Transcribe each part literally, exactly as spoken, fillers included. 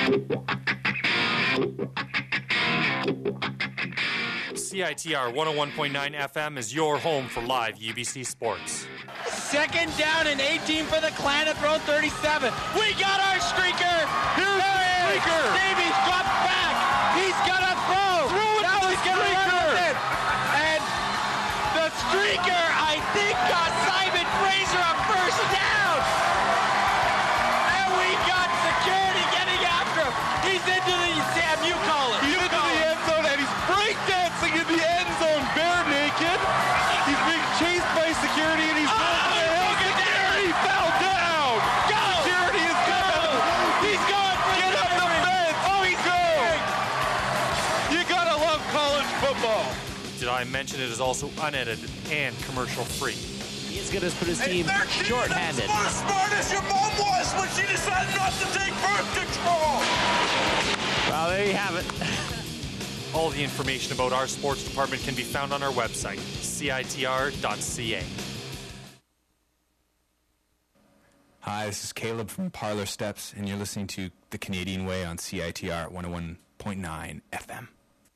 C I T R one oh one point nine F M is your home for live U B C sports. Second down and eighteen for the Clan at throw thirty-seven. We got our streaker. Here's the streaker. Davies drops back. He's got a throw. Throw it now he's going to run with it. And the streaker, I think, got Simon Fraser a first down. And we got security getting after him. He's into the, Sam, you call it. He's You into call the it. end zone and he's breakdancing in the end zone, bare naked. He's being chased by security and he's Oh, going to the he hill. took it Security fell down. Go. Security is down. He's going for Get up the fence. Oh, he's Go. going. You gotta love college football. Did I mention it is also unedited and commercial free? He is going to put his team shorthanded. That's as smart as your mom was when she decided not to take birth control. Well, there you have it. All the information about our sports department can be found on our website, C I T R dot C A. Hi, this is Caleb from Parlor Steps, and you're listening to The Canadian Way on C I T R one oh one point nine F M.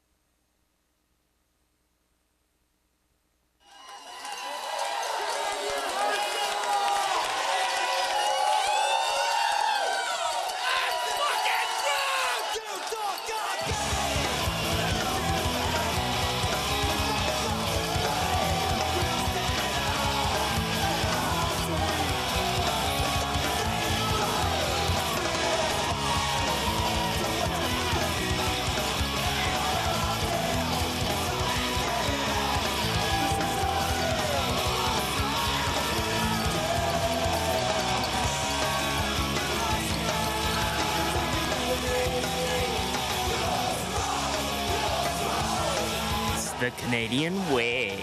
The Canadian Way.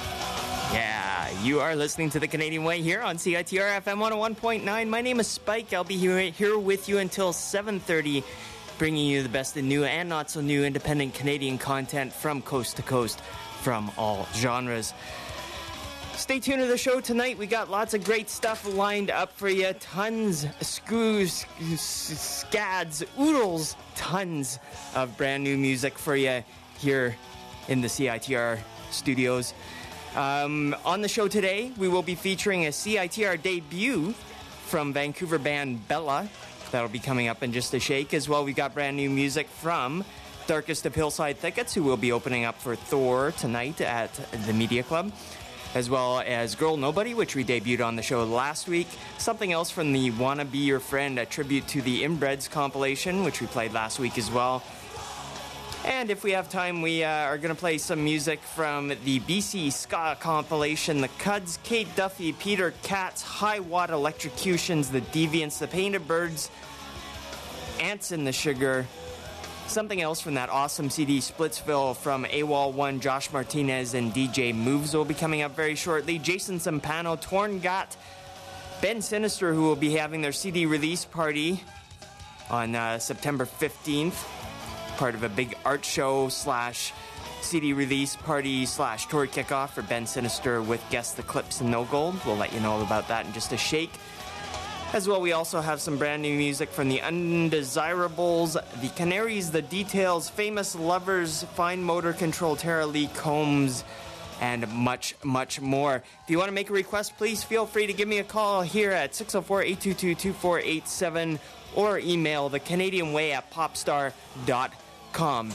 Yeah, you are listening to The Canadian Way here on C I T R F M one oh one point nine. My name is Spike. I'll be here, here with you until seven thirty, bringing you the best in new and not so new independent Canadian content from coast to coast from all genres. Stay tuned to the show tonight. We got lots of great stuff lined up for you. Tons, scoos, scads, oodles, tons of brand new music for you here in the C I T R studios. Um, on the show today, we will be featuring a C I T R debut from Vancouver band Bella. That'll be coming up in just a shake. As well, we got brand new music from Darkest of Hillside Thickets, who will be opening up for Thor tonight at the Media Club. As well as Girl Nobody, which we debuted on the show last week. Something else from the Wanna Be Your Friend, a tribute to the Inbreds compilation, which we played last week as well. And if we have time, we uh, are going to play some music from the B C Ska compilation, The Cuds, Kate Duffy, Peter Katz, High Watt Electrocutions, The Deviants, The Painted Birds, Ants in the Sugar. Something else from that awesome C D, Splitsville, from AWOL one, Josh Martinez, and D J Moves will be coming up very shortly. Jason Sampano, Torn Got, Ben Sinister, who will be having their C D release party on uh, September fifteenth. Part of a big art show slash C D release party slash tour kickoff for Ben Sinister with Guess the Clips and No Gold. We'll let you know about that in just a shake. As well, we also have some brand new music from the Undesirables, the Canaries, the Details, Famous Lovers, Fine Motor Control, Tara Lee Combs, and much, much more. If you want to make a request, please feel free to give me a call here at six oh four, eight two two, two four eight seven or email the Canadian Way at popstar dot com.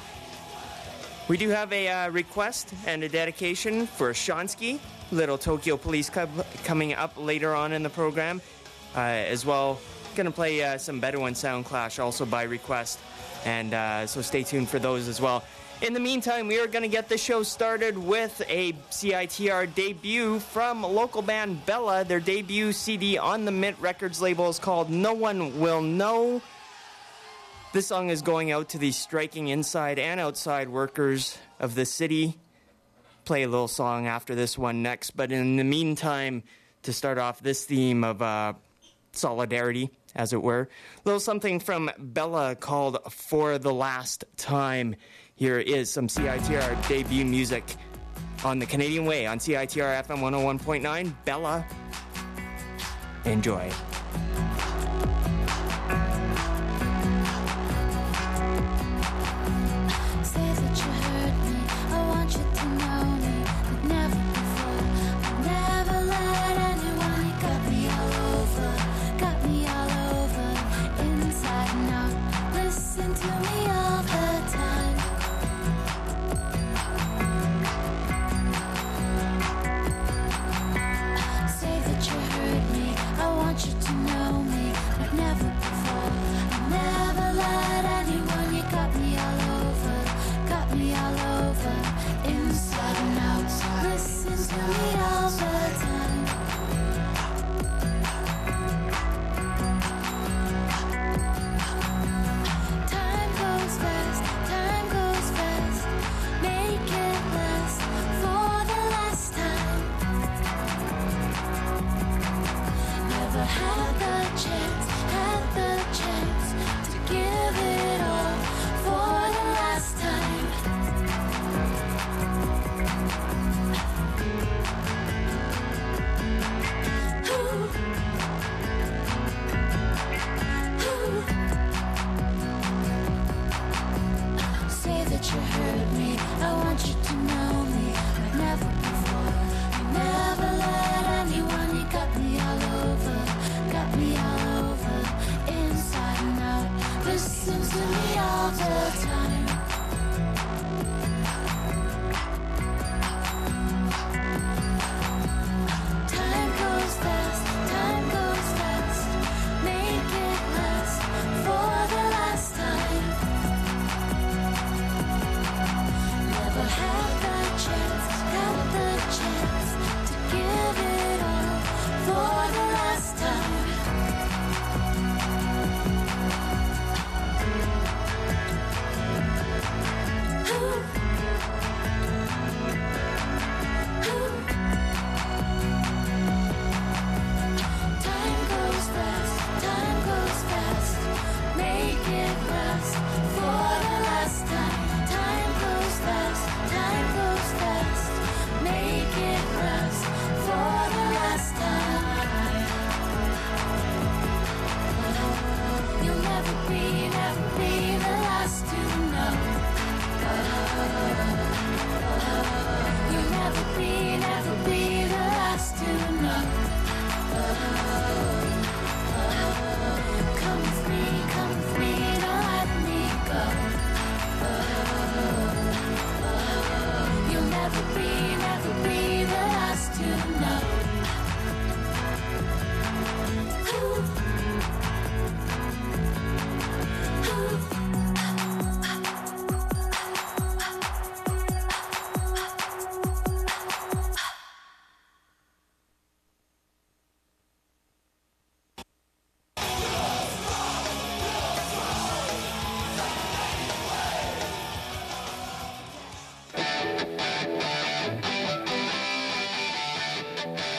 We do have a uh, request and a dedication for Shansky, Little Tokyo Police Club, coming up later on in the program. Uh, as well, gonna play uh, some Bedouin Sound Clash also by request, and uh, so stay tuned for those as well. In the meantime, we are gonna get the show started with a C I T R debut from local band Bella. Their debut C D on the Mint Records label is called No One Will Know. This song is going out to the striking inside and outside workers of the city. Play a little song after this one next, but in the meantime, to start off this theme of uh, solidarity, as it were, a little something from Bella called For the Last Time. Here is some C I T R debut music on the Canadian Way on C I T R F M one oh one point nine. Bella, enjoy.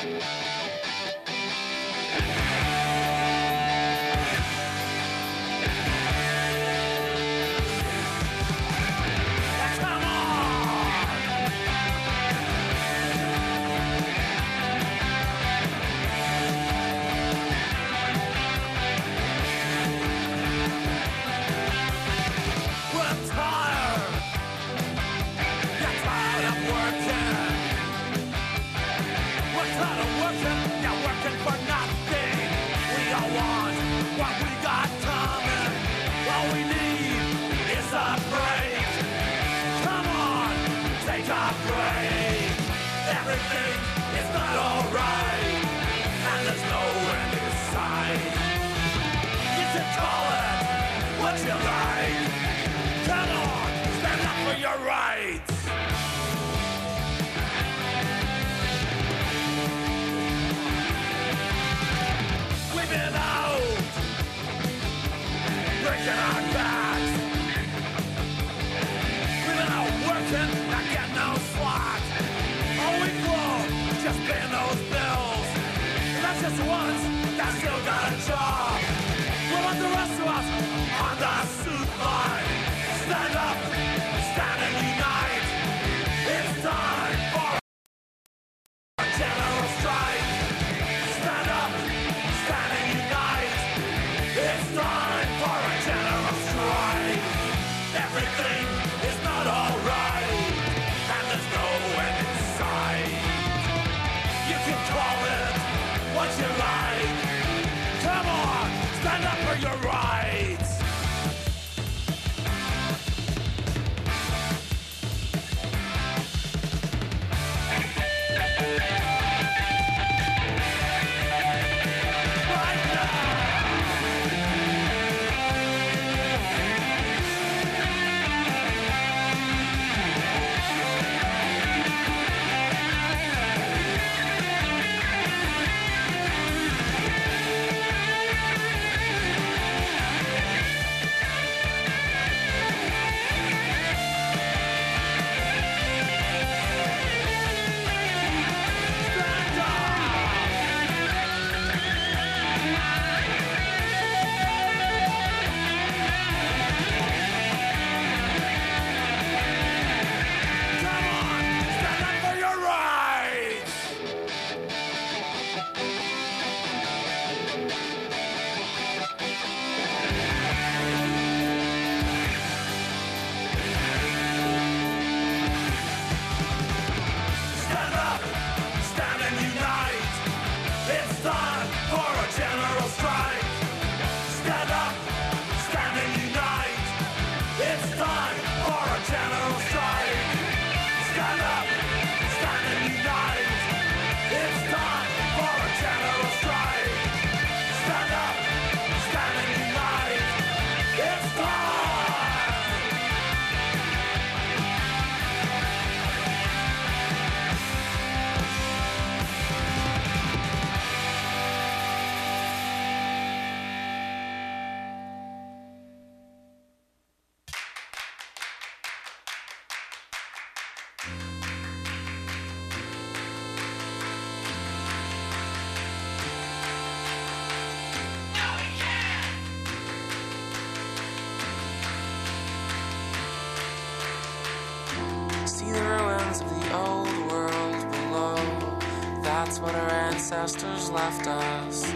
That's what our ancestors left us.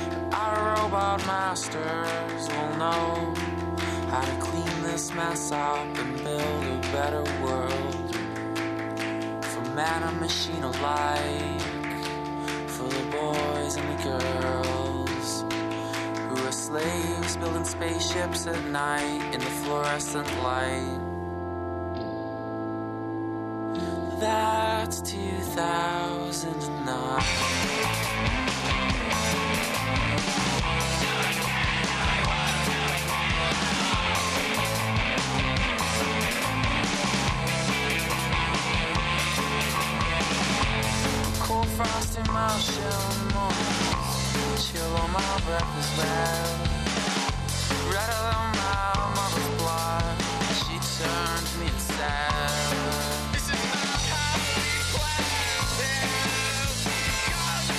Our robot masters will know how to clean this mess up and build a better world. For man and machine alike, for the boys and the girls who are slaves building spaceships at night in the fluorescent light. That's two thousand nine. Cold frost in my shell mornings, chill on my breakfast bed. Rather than my mother's blood, she turned to me and said, "This is not how we planned it. God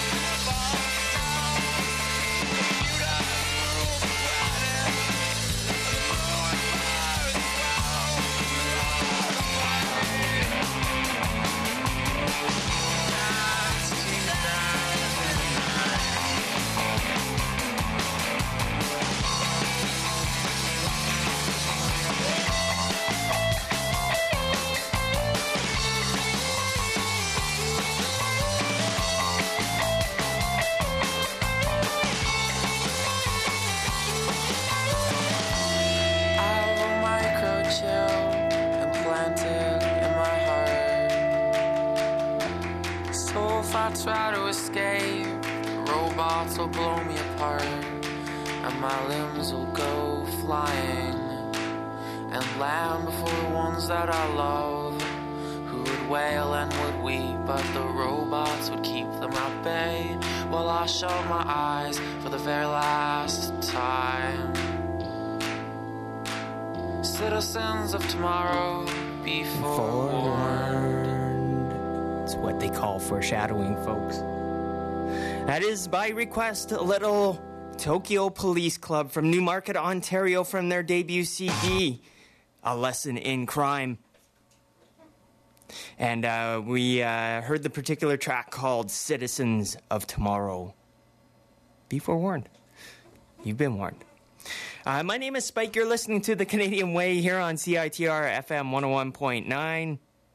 I try to escape, robots will blow me apart, and my limbs will go flying and land before the ones that I love, who would wail and would weep, but the robots would keep them at bay while I shut my eyes for the very last time. Citizens of tomorrow, be forewarned. It's what they call foreshadowing, folks. That is, by request, a little Tokyo Police Club from Newmarket, Ontario, from their debut C D, A Lesson in Crime. And uh, we uh, heard the particular track called Citizens of Tomorrow. Be forewarned. You've been warned. Uh, my name is Spike. You're listening to The Canadian Way here on C I T R F M one oh one point nine.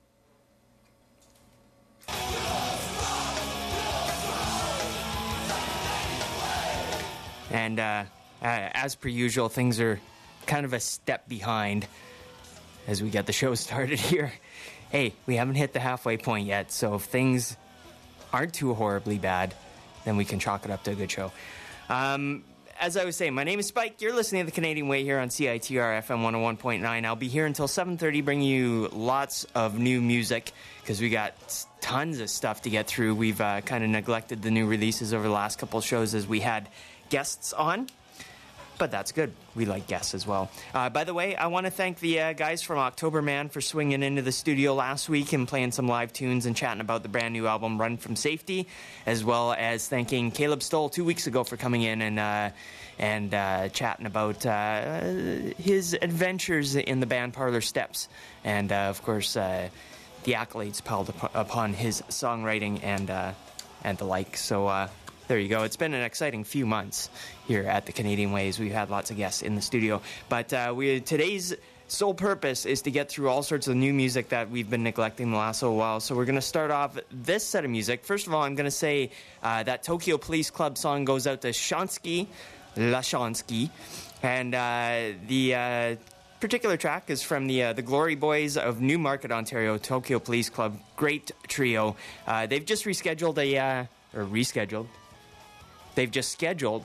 And uh, uh, as per usual, things are kind of a step behind as we get the show started here. Hey, we haven't hit the halfway point yet, so if things aren't too horribly bad, then we can chalk it up to a good show. Um... As I was saying, my name is Spike. You're listening to The Canadian Way here on C I T R F M one oh one point nine. I'll be here until seven thirty, bringing you lots of new music, because we got tons of stuff to get through. We've uh, kind of neglected the new releases over the last couple of shows as we had guests on. But that's good. We like guests as well. Uh, by the way, I want to thank the uh, guys from October Man for swinging into the studio last week and playing some live tunes and chatting about the brand new album Run From Safety, as well as thanking Caleb Stoll two weeks ago for coming in and uh, and uh, chatting about uh, his adventures in the band Parlor Steps. And, uh, of course, uh, the accolades piled up upon his songwriting and, uh, and the like. So, uh, there you go. It's been an exciting few months here at the Canadian Ways. We've had lots of guests in the studio. But uh, we today's sole purpose is to get through all sorts of new music that we've been neglecting the last little while. So we're going to start off this set of music. First of all, I'm going to say uh, that Tokyo Police Club song goes out to Shansky, Lashansky. And uh, the uh, particular track is from the uh, the Glory Boys of Newmarket, Ontario, Tokyo Police Club. Great trio. Uh, they've just rescheduled a... Uh, or rescheduled... They've just scheduled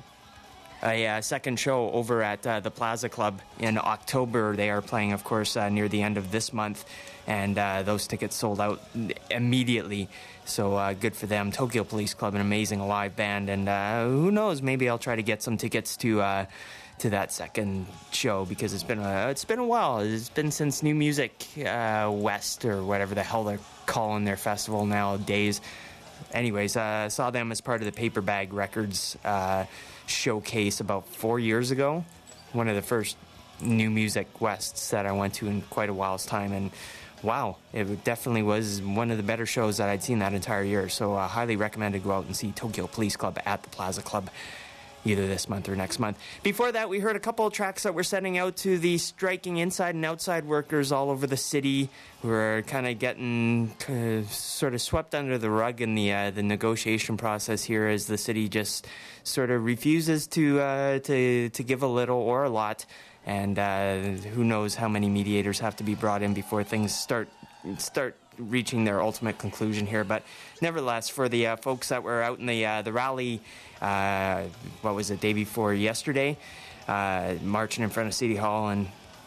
a uh, second show over at uh, the Plaza Club in October. They are playing, of course, uh, near the end of this month, and uh, those tickets sold out immediately. So uh, good for them. Tokyo Police Club, an amazing live band, and uh, who knows? Maybe I'll try to get some tickets to uh, to that second show, because it's been a, it's been a while. It's been since New Music uh, West, or whatever the hell they're calling their festival nowadays. Anyways, I uh, saw them as part of the Paper Bag Records uh, showcase about four years ago. One of the first New Music Wests that I went to in quite a while's time. And wow, it definitely was one of the better shows that I'd seen that entire year. So I uh, highly recommend to go out and see Tokyo Police Club at the Plaza Club either this month or next month. Before that, we heard a couple of tracks that were sending out to the striking inside and outside workers all over the city, who are kind of getting uh, sort of swept under the rug in the uh, the negotiation process here, as the city just sort of refuses to uh, to to give a little or a lot, and uh, who knows how many mediators have to be brought in before things start start reaching their ultimate conclusion here. But nevertheless, for the uh, folks that were out in the uh, the rally, uh, what was it, day before yesterday, uh, marching in front of City Hall and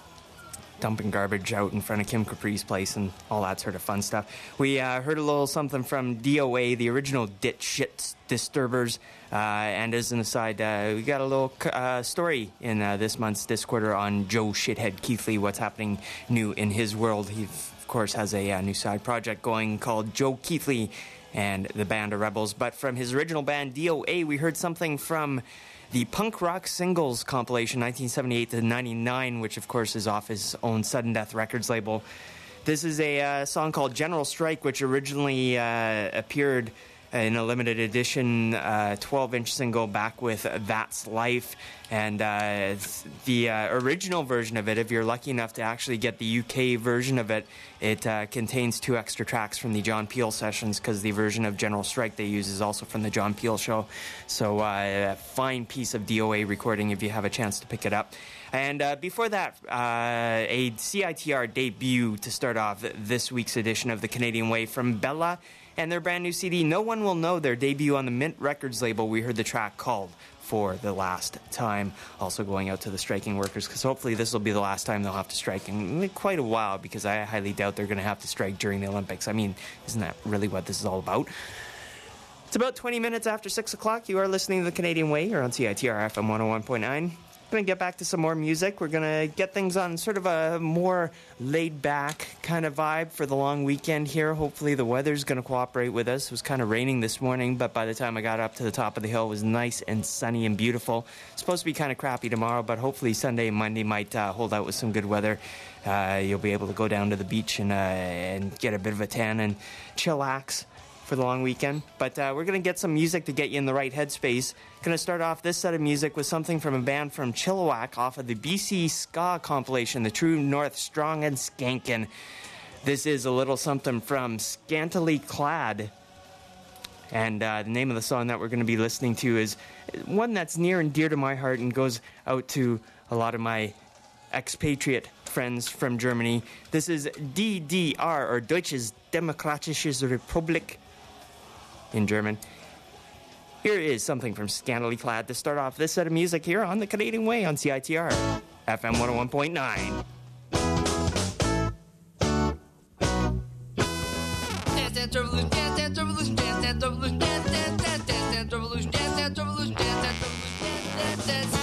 dumping garbage out in front of Kim Capri's place and all that sort of fun stuff. We uh, heard a little something from D O A, the original Ditch Shit Disturbers. Uh, and as an aside, uh, we got a little uh, story in uh, this month's Discorder on Joe Shithead Keithley, what's happening new in his world. He, of course, has a uh, new side project going called Joe Keithley and the Band of Rebels. But from his original band, D O A, we heard something from the Punk Rock Singles compilation, nineteen seventy-eight to ninety-nine, which, of course, is off his own Sudden Death Records label. This is a uh, song called General Strike, which originally uh, appeared in a limited edition uh, twelve-inch single back with That's Life. And uh, the uh, original version of it, if you're lucky enough to actually get the U K version of it, it uh, contains two extra tracks from the John Peel sessions, because the version of General Strike they use is also from the John Peel show. So uh, a fine piece of D O A recording if you have a chance to pick it up. And uh, before that, uh, a C I T R debut to start off this week's edition of The Canadian Way from Bella and their brand new C D, No One Will Know, their debut on the Mint Records label. We heard the track called For the Last Time. Also going out to the striking workers, because hopefully this will be the last time they'll have to strike in quite a while, because I highly doubt they're going to have to strike during the Olympics. I mean, isn't that really what this is all about? It's about twenty minutes after six o'clock. You are listening to The Canadian Way here on C I T R F M one oh one point nine. We're going to get back to some more music. We're going to get things on sort of a more laid-back kind of vibe for the long weekend here. Hopefully the weather's going to cooperate with us. It was kind of raining this morning, but by the time I got up to the top of the hill, it was nice and sunny and beautiful. It's supposed to be kind of crappy tomorrow, but hopefully Sunday and Monday might uh, hold out with some good weather. Uh, you'll be able to go down to the beach and, uh, and get a bit of a tan and chillax for the long weekend. But uh, we're going to get some music to get you in the right headspace. Going to start off this set of music with something from a band from Chilliwack off of the B C Ska compilation, The True North, Strong and Skankin'. This is a little something from Scantily Clad. And uh, the name of the song that we're going to be listening to is one that's near and dear to my heart and goes out to a lot of my expatriate friends from Germany. This is D D R, or Deutsches Demokratisches Republik in German. Here is something from Scantily Clad to start off this set of music here on The Canadian Way on C I T R F M one oh one point nine. Dance Dance Revolution, Dance Dance Revolution, Dance Dance Revolution, Dance Dance Dance Dance Dance Revolution, Dance Dance Revolution, Dance Dance Revolution, Dance Dance Dance.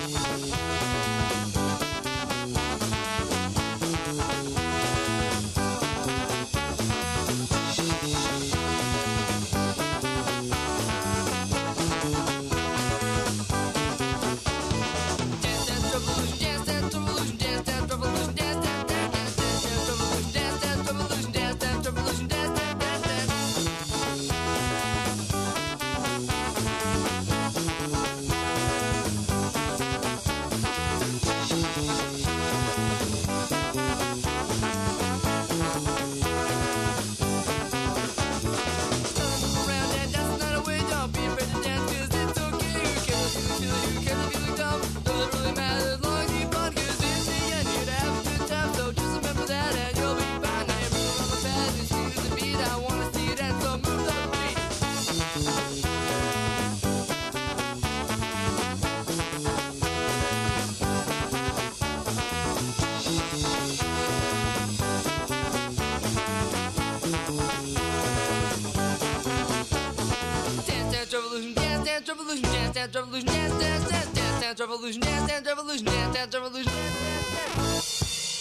Revolution, Dance Dance Revolution, Dance Dance Dance Dance Dance Revolution, Dance Dance Revolution, Dance Dance Revolution, Dance Dance.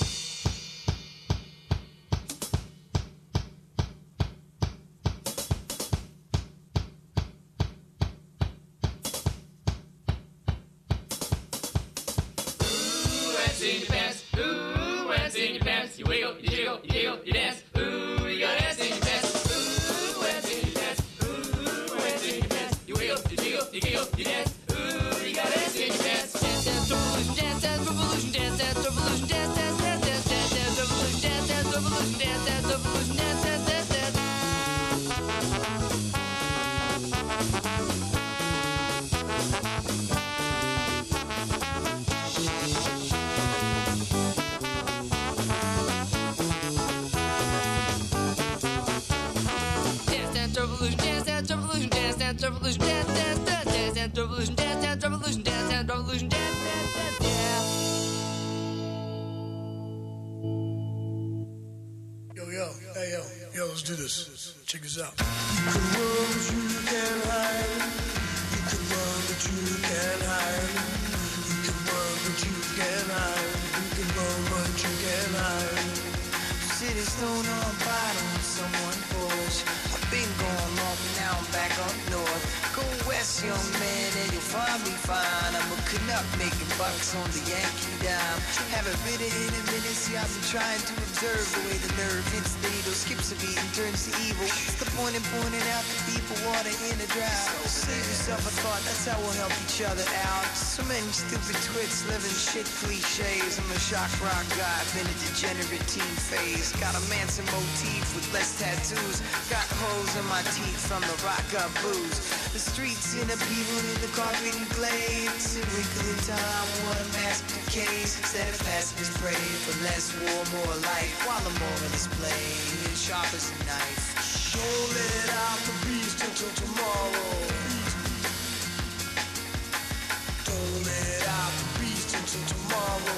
You wiggle, you jiggle, you jiggle, you dance. Ooh, you gotta dance in your pants. Ooh, dance in your pants. Ooh, dance in your pants. You wiggle, you jiggle, you giggle, you dance. Ooh, you gotta dance in your pants. Dance Dance Revolution, Dance Dance Revolution, Dance Dance Revolution, Dance Dance Dance Dance Dance Dance Revolution, Dance Dance Revolution, Dance Dance Revolution, Dance Dance Dance Dance. Revolution, Dance Dance Revolution, Dance Dance Revolution, Dance Dance Dance Dance Dance Revolution, Dance Dance Revolution, Dance Dance Revolution, Dance Dance Dance, yeah. Yo, yo, hey, yo, yo, let's do this. Check this out. You can run, but you can't hide. You can run, but you can't hide. You can run, but you can't hide. You can run, but you can't hide. City stone on bottom, someone push. Been going long, but now I'm back up north. Go west, young man, and you'll find me fine. I'm a Canuck making bucks on the Yankee dime. Haven't been in a minute, see I've been trying to observe the way the nerve hits the needle, skips a beat and turns to evil. What's the point in pointing out the deeper water in the drought? Save yourself a thought, that's how we'll help each other out. So many stupid twits living shit cliches. I'm a shock rock guy, been a degenerate teen phase. Got a Manson motif with less tattoos. Got hoes in my teeth from the rock up booze. The streets in the people in the concrete and clay. It's a wrinkle in time, what a mask decays. Instead of passing his prey for less war, more life. While the moral is played, sharp as a knife. Don't let out the beast until tomorrow. Don't let out the beast until tomorrow.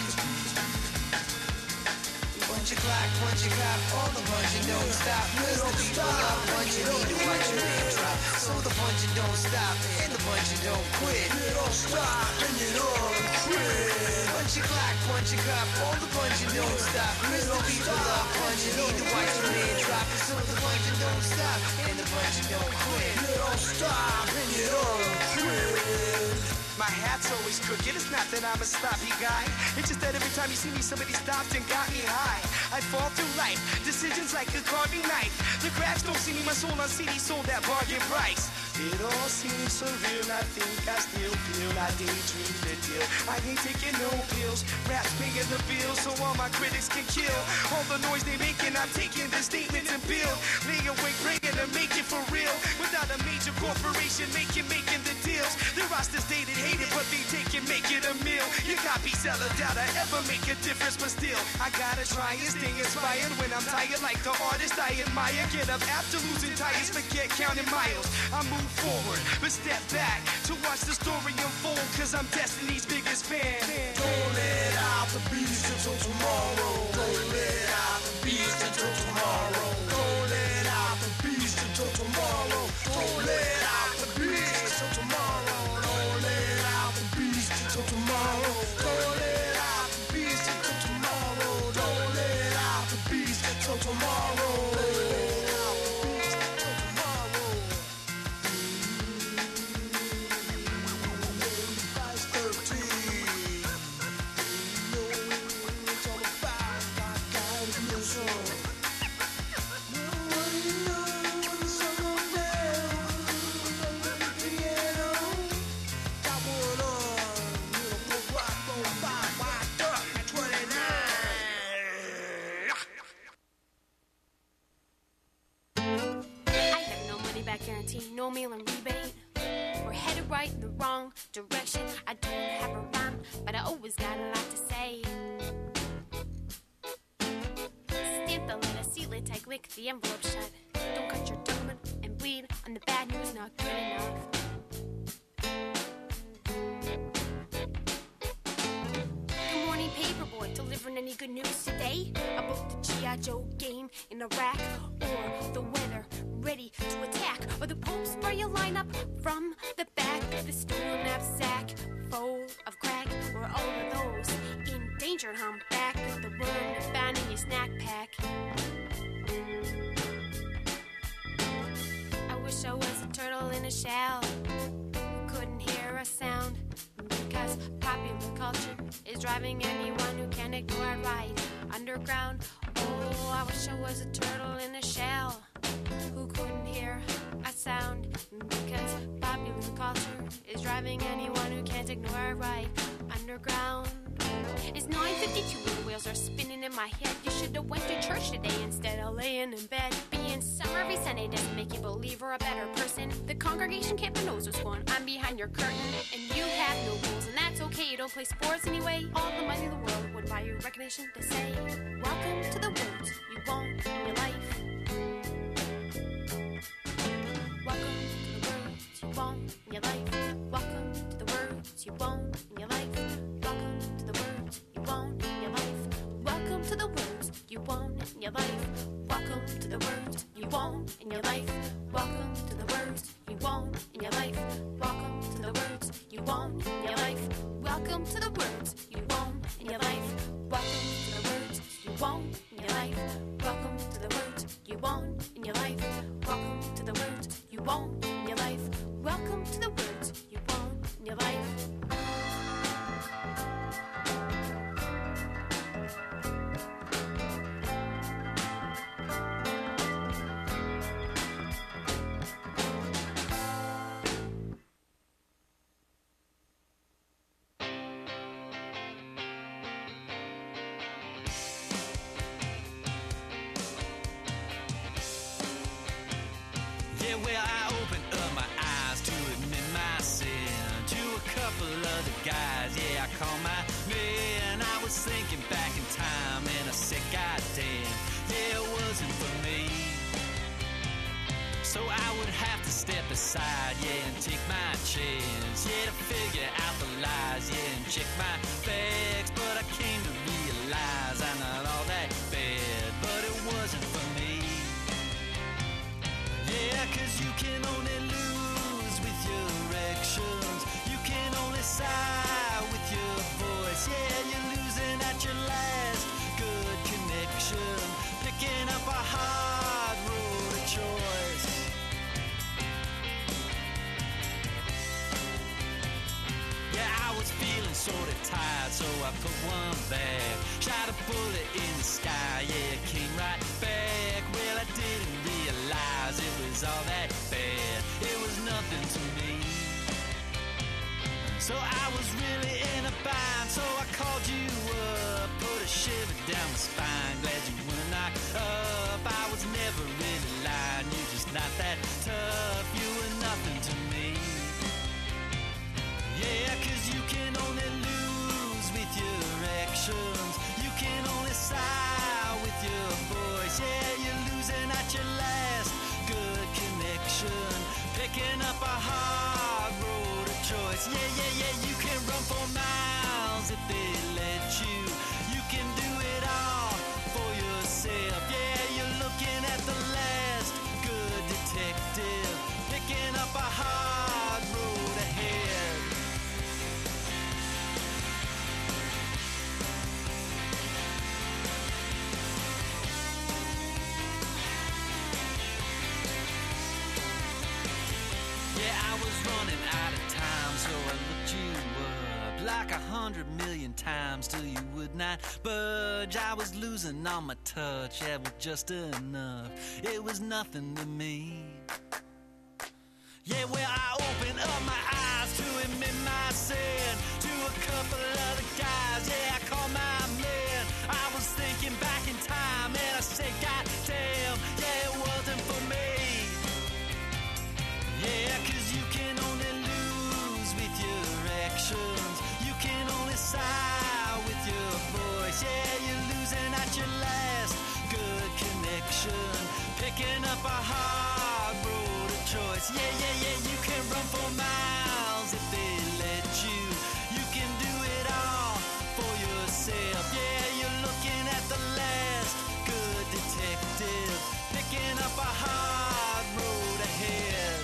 Punch your clock, punch your clock, all the punching don't stop. Cause the people love punching, need to watch your man drop. So the punching don't stop, and the punching don't quit. You don't stop, and you don't quit. Punch your clock, punch your clock, all the punching don't stop. Cause the people love punching, need to watch your man drop. So the punching don't stop, and the punching don't quit. You don't stop, and you don't quit. My hat's always crooked, it's not that I'm a sloppy guy. It's just that every time you see me, somebody stopped and got me high. I fall through life, decisions like a carving knife. The cracks don't see me, my soul on C D sold at bargain price. It all seems so real, I think I still feel I daydream the deal. I ain't taking no pills, rap's paying the bills so all my critics can kill. All the noise they making, I'm taking the statements and build. Lay awake praying to make it for real. Without a major corporation making, making the deals. The roster's dated, hated, but they take it, make it a meal. You copy seller, doubt I ever make a difference, but still I gotta try and stay inspired when I'm tired. Like the artist I admire, get up after losing tires, forget counting miles. I move forward, but step back to watch the story unfold, cause I'm Destiny's biggest fan. Don't let out the beast until tomorrow. Don't let out the beast until tomorrow. Don't let out the beast until tomorrow. Don't let out the beast until tomorrow. Don't let out the beast until tomorrow. Don't let out the beast until tomorrow. Don't let out the beast until tomorrow. No meal and rebate. We're headed right in the wrong direction. I don't have a rhyme, but I always got a lot to say. Stamp the letter, seal it tight, lick the envelope shut. Don't cut your tongue and bleed on the bad news, not good enough. Good morning, paperboy, delivering any good news today about the G I. Joe game in Iraq, or the weather ready to attack, or the Pope spray your lineup from the back of the stool knapsack full of crack, or all of those endangered humpback with the worm found in your snack pack. I wish I was a turtle in a shell who couldn't hear a sound, because popular culture is driving anyone who can't ignore it right underground. Oh, I wish I was a turtle in a shell who couldn't hear a sound, because popular culture is driving anyone who can't ignore it right underground. It's nine fifty-two and the wheels are spinning in my head. You should have went to church today instead of laying in bed. Being summer every Sunday doesn't make you believe you're a better person. The congregation can't knows what's going on behind your curtain, and you have no rules, and that's okay. You don't play sports anyway. All the money in the world would buy you recognition to say, welcome to the words you want in your life. Welcome to the words you want in your life. Welcome to the words you want in your life. Welcome to the words you want in your life. Welcome to the words you want in your life. Welcome to the words you want in your life. Welcome to the words you want in your life. Welcome to the words you want in your life. Welcome to the words you want in your life. Welcome to the words you want in your life. Welcome to the words you want in your life. Welcome to the words you want in your life. Welcome to the words you want in your life. Yeah, well, I opened up my eyes to admit my sin to a couple other guys. Yeah, I call my man. I was thinking back in time and I said, God damn, yeah, it wasn't for me. So I would have to step aside, yeah, and take my chance, yeah, to figure out the lies, yeah, and check my facts. But I came to realize I'm not all that bad, but it wasn't for me. Yeah, cause you can only lose with your actions. You can only sigh with your voice. Yeah, you're losing at your last good connection, picking up a hard road of choice. Yeah, I was feeling sort of tired, so I put one back, shot a bullet in the sky, yeah, it came right back. Well, I didn't realize it was all that bad, it was nothing to me. So I was really in a bind, so I called you up, put a shiver down my spine, glad you were knocked up. I was never really lying, you're just not that tough, you were nothing to me. Yeah, cause you can only lose with your actions, you can only sigh with your voice. Yeah, you're losing at your last good connection, picking up a hard road of choice. Yeah, yeah, yeah, you can run for miles if they let you, you can do it all for yourself. Yeah, you're looking at the last good detective, picking up a hard road ahead. Yeah, I was running out of time, so I looked you up like a hundred million times till you would not budge. I was losing all my touch, yeah, with just enough. It was nothing to me. Yeah, well, I opened up my eyes to admit my sin, to a couple other guys, yeah, I called my man. I was thinking back in time, and I said, God damn, yeah, it wasn't for me. Yeah, cause you can only lose with your actions, you can only sigh with your voice. Yeah, you're losing at your last good connection, picking up a hard road of choice. Yeah, yeah, yeah, you can run for miles if they let you, you can do it all for yourself. Yeah, you're looking at the last good detective, picking up a hard road ahead.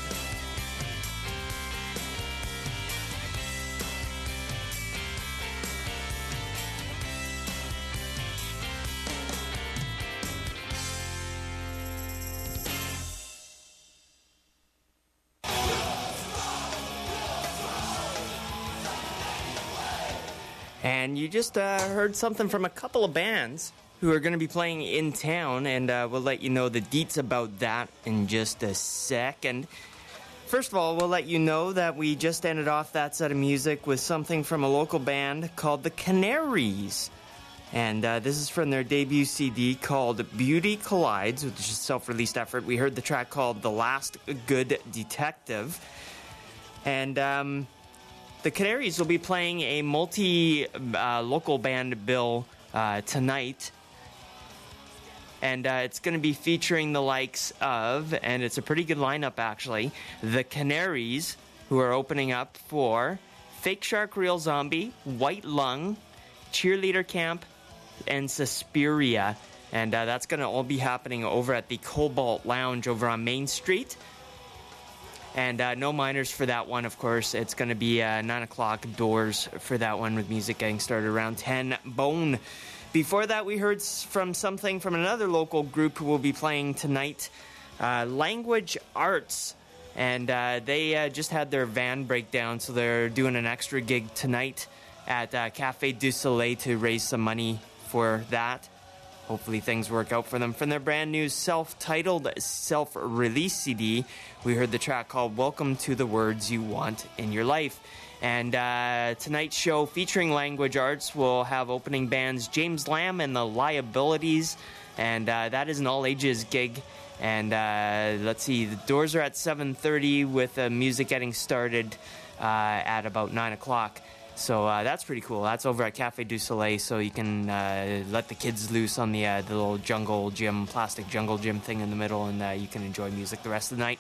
And you just uh, heard something from a couple of bands who are going to be playing in town, and uh, we'll let you know the deets about that in just a second. First of all, we'll let you know that we just ended off that set of music with something from a local band called The Canaries. And uh, this is from their debut C D called Beauty Collides, which is a self-released effort. We heard the track called The Last Good Detective. And um, the Canaries will be playing a multi-local uh, band bill uh, tonight. And uh, it's going to be featuring the likes of, and it's a pretty good lineup actually, The Canaries, who are opening up for Fake Shark Real Zombie, White Lung, Cheerleader Camp, and Suspiria. And uh, that's going to all be happening over at the Cobalt Lounge over on Main Street. And uh, no minors for that one, of course. It's going to be uh, nine o'clock doors for that one, with music getting started around ten. Bone. Before that, we heard from something from another local group who will be playing tonight, uh, Language Arts. And uh, they uh, just had their van breakdown, so they're doing an extra gig tonight at uh, Café du Soleil to raise some money for that. Hopefully things work out for them. From their brand new self-titled, self-release C D, we heard the track called Welcome to the Words You Want in Your Life. And uh, tonight's show featuring Language Arts will have opening bands James Lamb and the Liabilities. And uh, that is an all-ages gig. And uh, let's see, the doors are at seven thirty with uh, music getting started uh, at about nine o'clock. So uh, that's pretty cool. That's over at Cafe du Soleil, so you can uh, let the kids loose on the, uh, the little jungle gym, plastic jungle gym thing in the middle, and uh, you can enjoy music the rest of the night.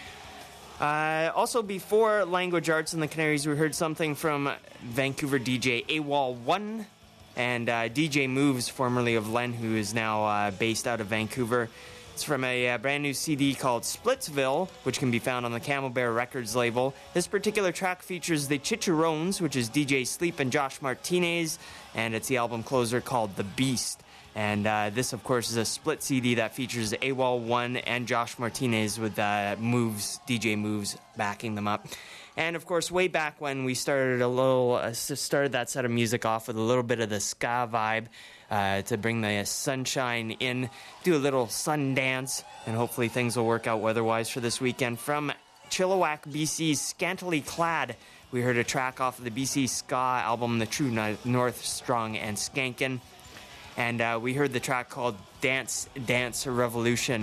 Uh, also, before Language Arts and the Canaries, we heard something from Vancouver D J AWOL one and uh, D J Moves, formerly of Len, who is now uh, based out of Vancouver. It's from a uh, brand new C D called Splitsville, which can be found on the Camel Bear Records label. This particular track features the Chicharrones, which is D J Sleep and Josh Martinez, and it's the album closer called The Beast. And uh, this, of course, is a split C D that features AWOL one and Josh Martinez with uh, Moves, D J Moves backing them up. And, of course, way back when we started a little, uh, started that set of music off with a little bit of the ska vibe uh, to bring the sunshine in, do a little sun dance, and hopefully things will work out weather-wise for this weekend. From Chilliwack, B C's Scantily Clad, we heard a track off of the B C ska album, The True North, Strong and Skankin'. And uh, we heard the track called Dance Dance Revolution,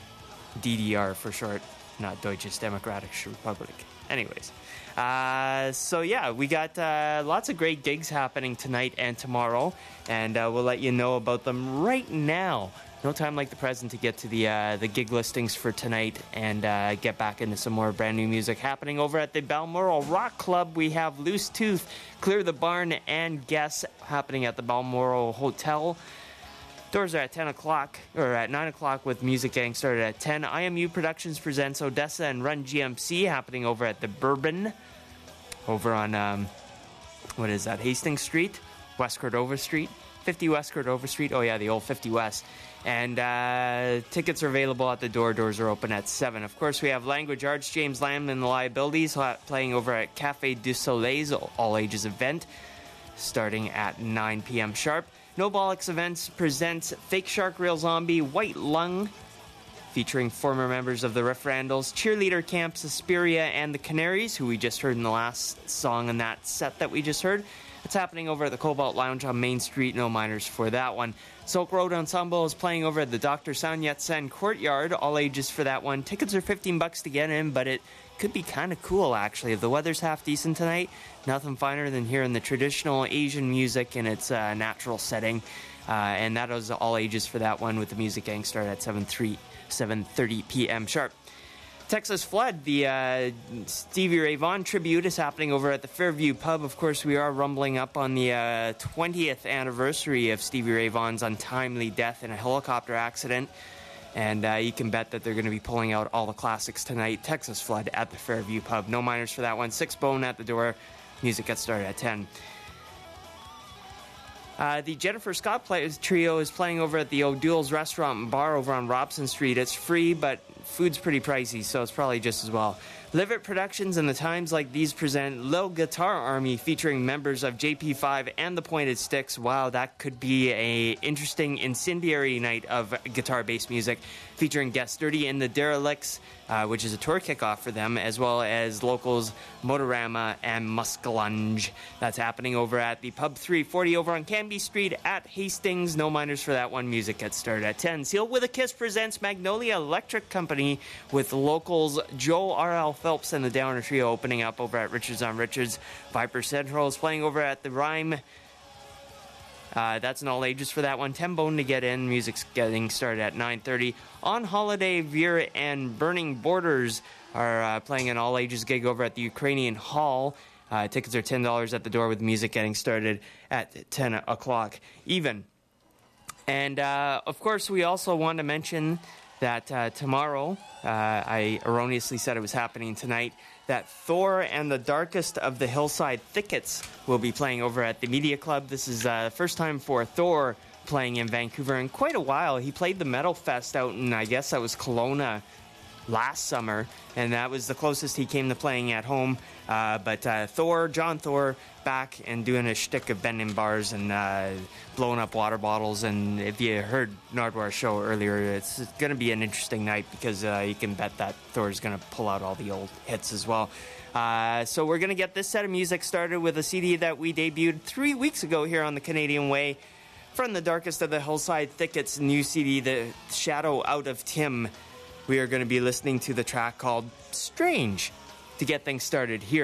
D D R for short, not Deutsches Demokratische Republik. Anyways, uh, so yeah, we got uh, lots of great gigs happening tonight and tomorrow, and uh, we'll let you know about them right now. No time like the present to get to the uh, the gig listings for tonight and uh, get back into some more brand new music happening over at the Balmoral Rock Club. We have Loose Tooth, Clear the Barn, and Guess happening at the Balmoral Hotel. Doors are at ten o'clock, or at nine o'clock, with music getting started at ten. I M U Productions presents Odessa and Run G M C happening over at the Bourbon, over on, um, what is that, Hastings Street? West Cordova Street? fifty West Cordova Street? Oh yeah, the old fifty West. And uh, tickets are available at the door. Doors are open at seven. Of course, we have Language Arts, James Lamb and the Liabilities playing over at Cafe du Soleil's all-ages event, starting at nine p.m. sharp. No Bollocks Events presents Fake Shark, Real Zombie, White Lung, featuring former members of the Riff Randalls, Cheerleader Camp, Suspiria, and the Canaries, who we just heard in the last song in that set that we just heard. It's happening over at the Cobalt Lounge on Main Street. No minors for that one. Silk Road Ensemble is playing over at the Doctor Sound Yat-sen Courtyard. All ages for that one. Tickets are fifteen bucks to get in, but it could be kind of cool, actually. If the weather's half decent tonight, nothing finer than hearing the traditional Asian music in its uh, natural setting. Uh, and that was all ages for that one, with the music getting started at seven thirty p.m. sharp. Texas Flood, the uh, Stevie Ray Vaughan tribute, is happening over at the Fairview Pub. Of course, we are rumbling up on the uh, twentieth anniversary of Stevie Ray Vaughan's untimely death in a helicopter accident. And uh, you can bet that they're going to be pulling out all the classics tonight. Texas Flood at the Fairview Pub. No minors for that one. Six Bone at the door. Music gets started at ten. Uh, the Jennifer Scott play- Trio is playing over at the O'Doul's Restaurant and Bar over on Robson Street. It's free, but food's pretty pricey, so it's probably just as well. Livet Productions and the Times Like These present Lil Guitar Army, featuring members of J P five and the Pointed Sticks. Wow, that could be a interesting incendiary night of guitar-based music, featuring Guest Dirty and the Derelicts, uh, which is a tour kickoff for them, as well as locals Motorama and Muskellunge. That's happening over at the Pub three forty over on Canby Street at Hastings. No minors for that one. Music gets started at ten. Seal with a Kiss presents Magnolia Electric Company, with locals Joe R L Phelps and the Downer Trio opening up over at Richards on Richards. Viper Central is playing over at the Rhyme. Uh, that's an all ages for that one. ten Bone to get in. Music's getting started at nine thirty. On Holiday, Veer and Burning Borders are uh, playing an all ages gig over at the Ukrainian Hall. Uh, tickets are ten dollars at the door, with music getting started at ten o'clock even. And uh, of course, we also want to mention that uh, tomorrow, uh, I erroneously said it was happening tonight, that Thor and the Darkest of the Hillside Thickets will be playing over at the Media Club. This is uh, the first time for Thor playing in Vancouver in quite a while. He played the Metal Fest out in, I guess that was Kelowna last summer, and that was the closest he came to playing at home. Uh, but uh, Thor, John Thor, back and doing a shtick of bending bars and uh, blowing up water bottles. And if you heard Nardwar's show earlier, it's going to be an interesting night, because uh, you can bet that Thor's going to pull out all the old hits as well. Uh, so we're going to get this set of music started with a C D that we debuted three weeks ago here on the Canadian Way. From the Darkest of the Hillside Thickets new C D, The Shadow Out of Tim, we are going to be listening to the track called Strange to get things started here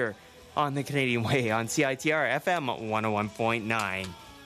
on the Canadian Way on C I T R F M one oh one point nine.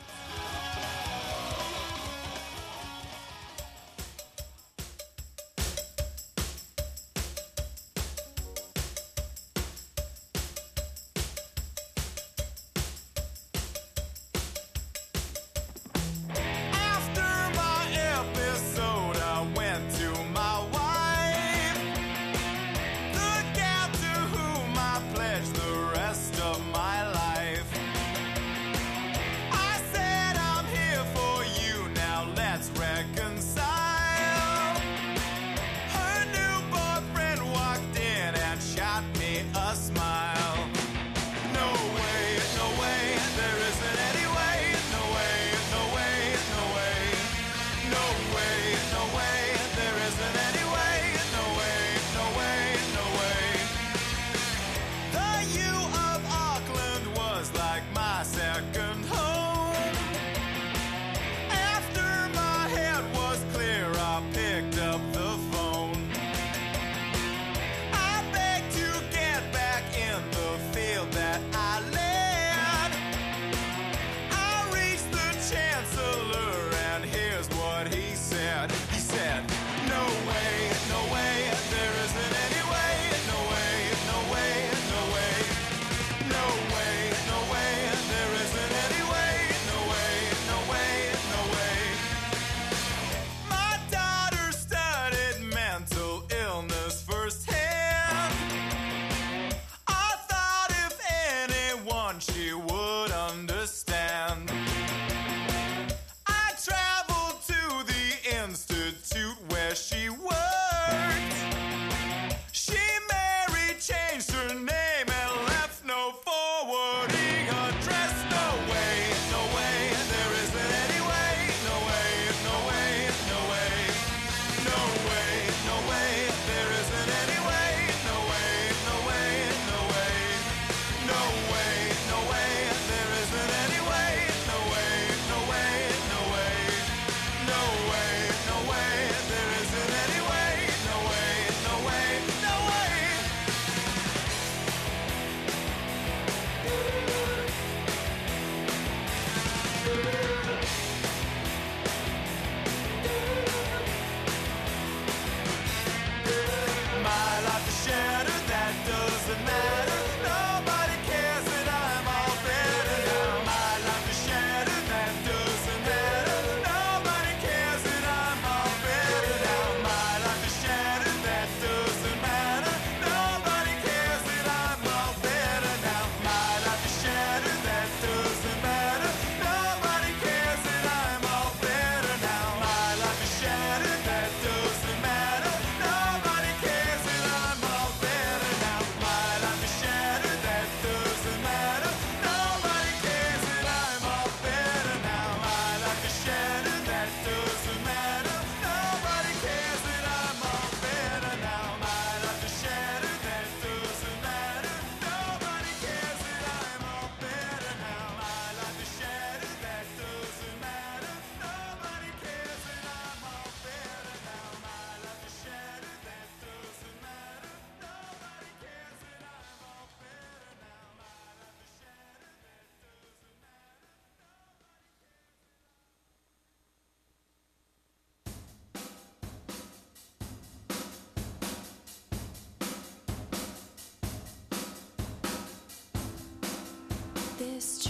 This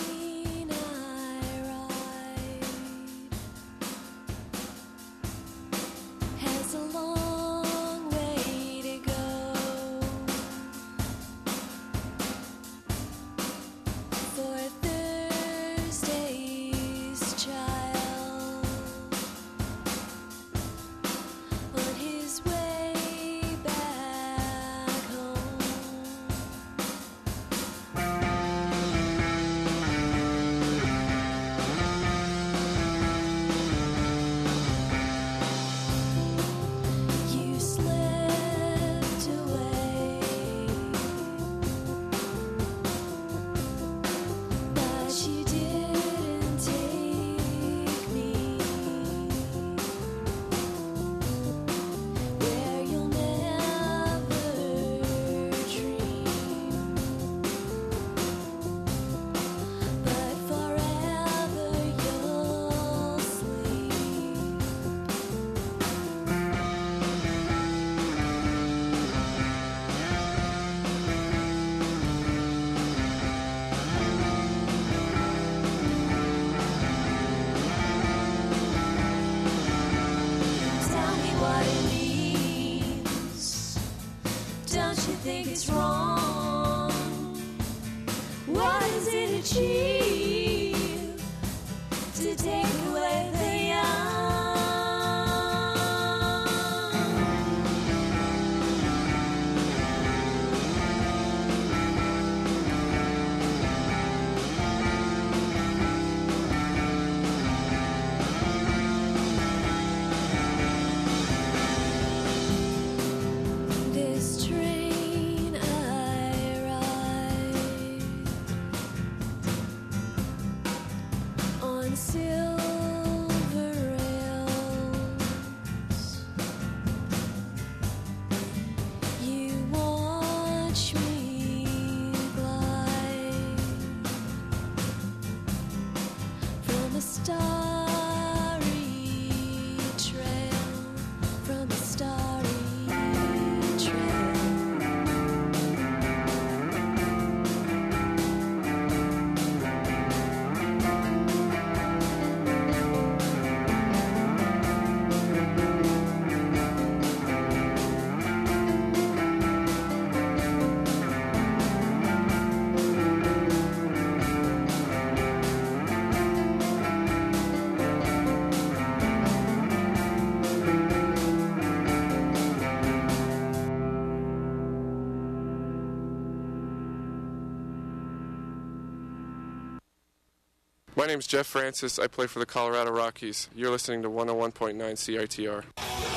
train I ride has a long way to go for Thursday's child on his way back home. My name's Jeff Francis. I play for the Colorado Rockies. You're listening to one oh one point nine C I T R.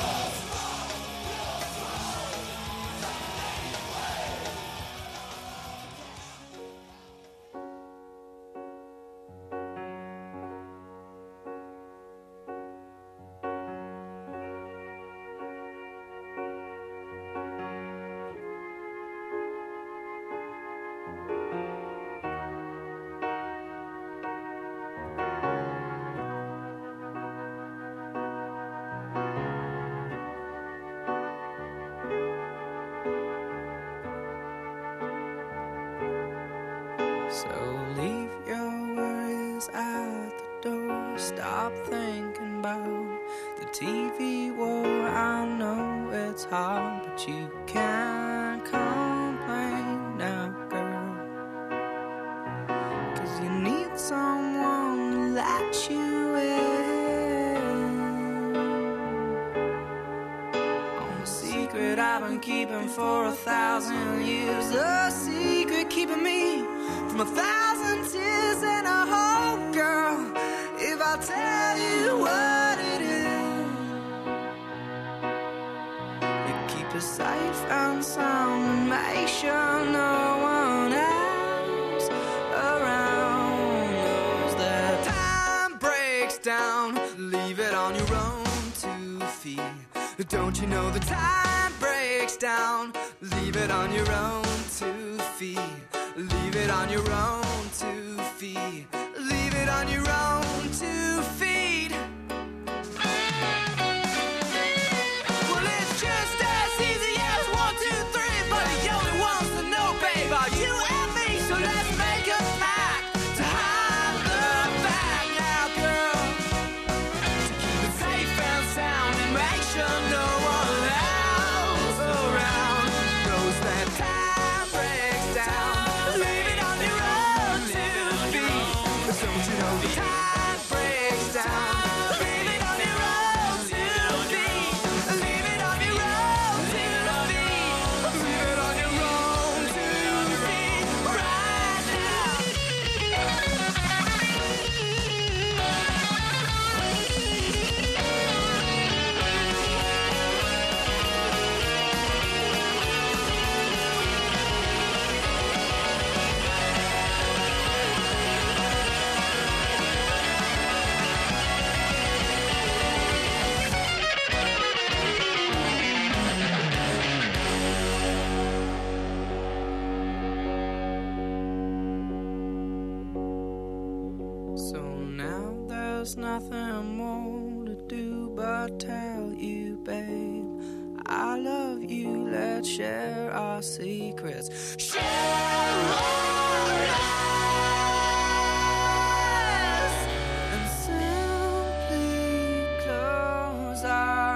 So leave your worries at the door. Stop thinking about the T V war. I know it's hard, but you can't complain now, girl. 'Cause you need someone to let you in on a secret I've been keeping for a thousand years. A secret keeping me from a thousand tears and a hope, girl. If I tell you what it is, you keep it safe and sound and make sure no one else around knows that time breaks down. Leave it on your own two feet. Don't you know the time breaks down? Leave it on your own two feet. Leave it on your own two feet. Leave it on your own two feet. Well, it's just as easy as one, two, three. But he only wants to know, babe, are you and me? So let's make a pact to hide the fact now, girl. To keep it safe and sound and make sure no one else around knows that time breaks down. Leave it on your own two feet. Don't you know the time breaks down? Leave it on your own two feet. Leave it on your own two feet. Leave it on your own two feet right now. So now there's nothing more to do but tell you, babe, I love you. Let's share our secrets. Share our lives and simply close our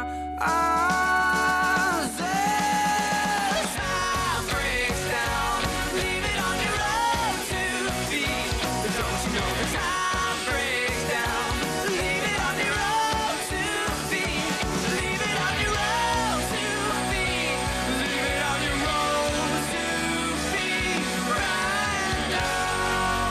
eyes. As time breaks down, leave it on your own two feet. Don't you know the time breaks down? Leave it on your own two feet. Leave it on your own two feet. Leave it on your own two feet right now.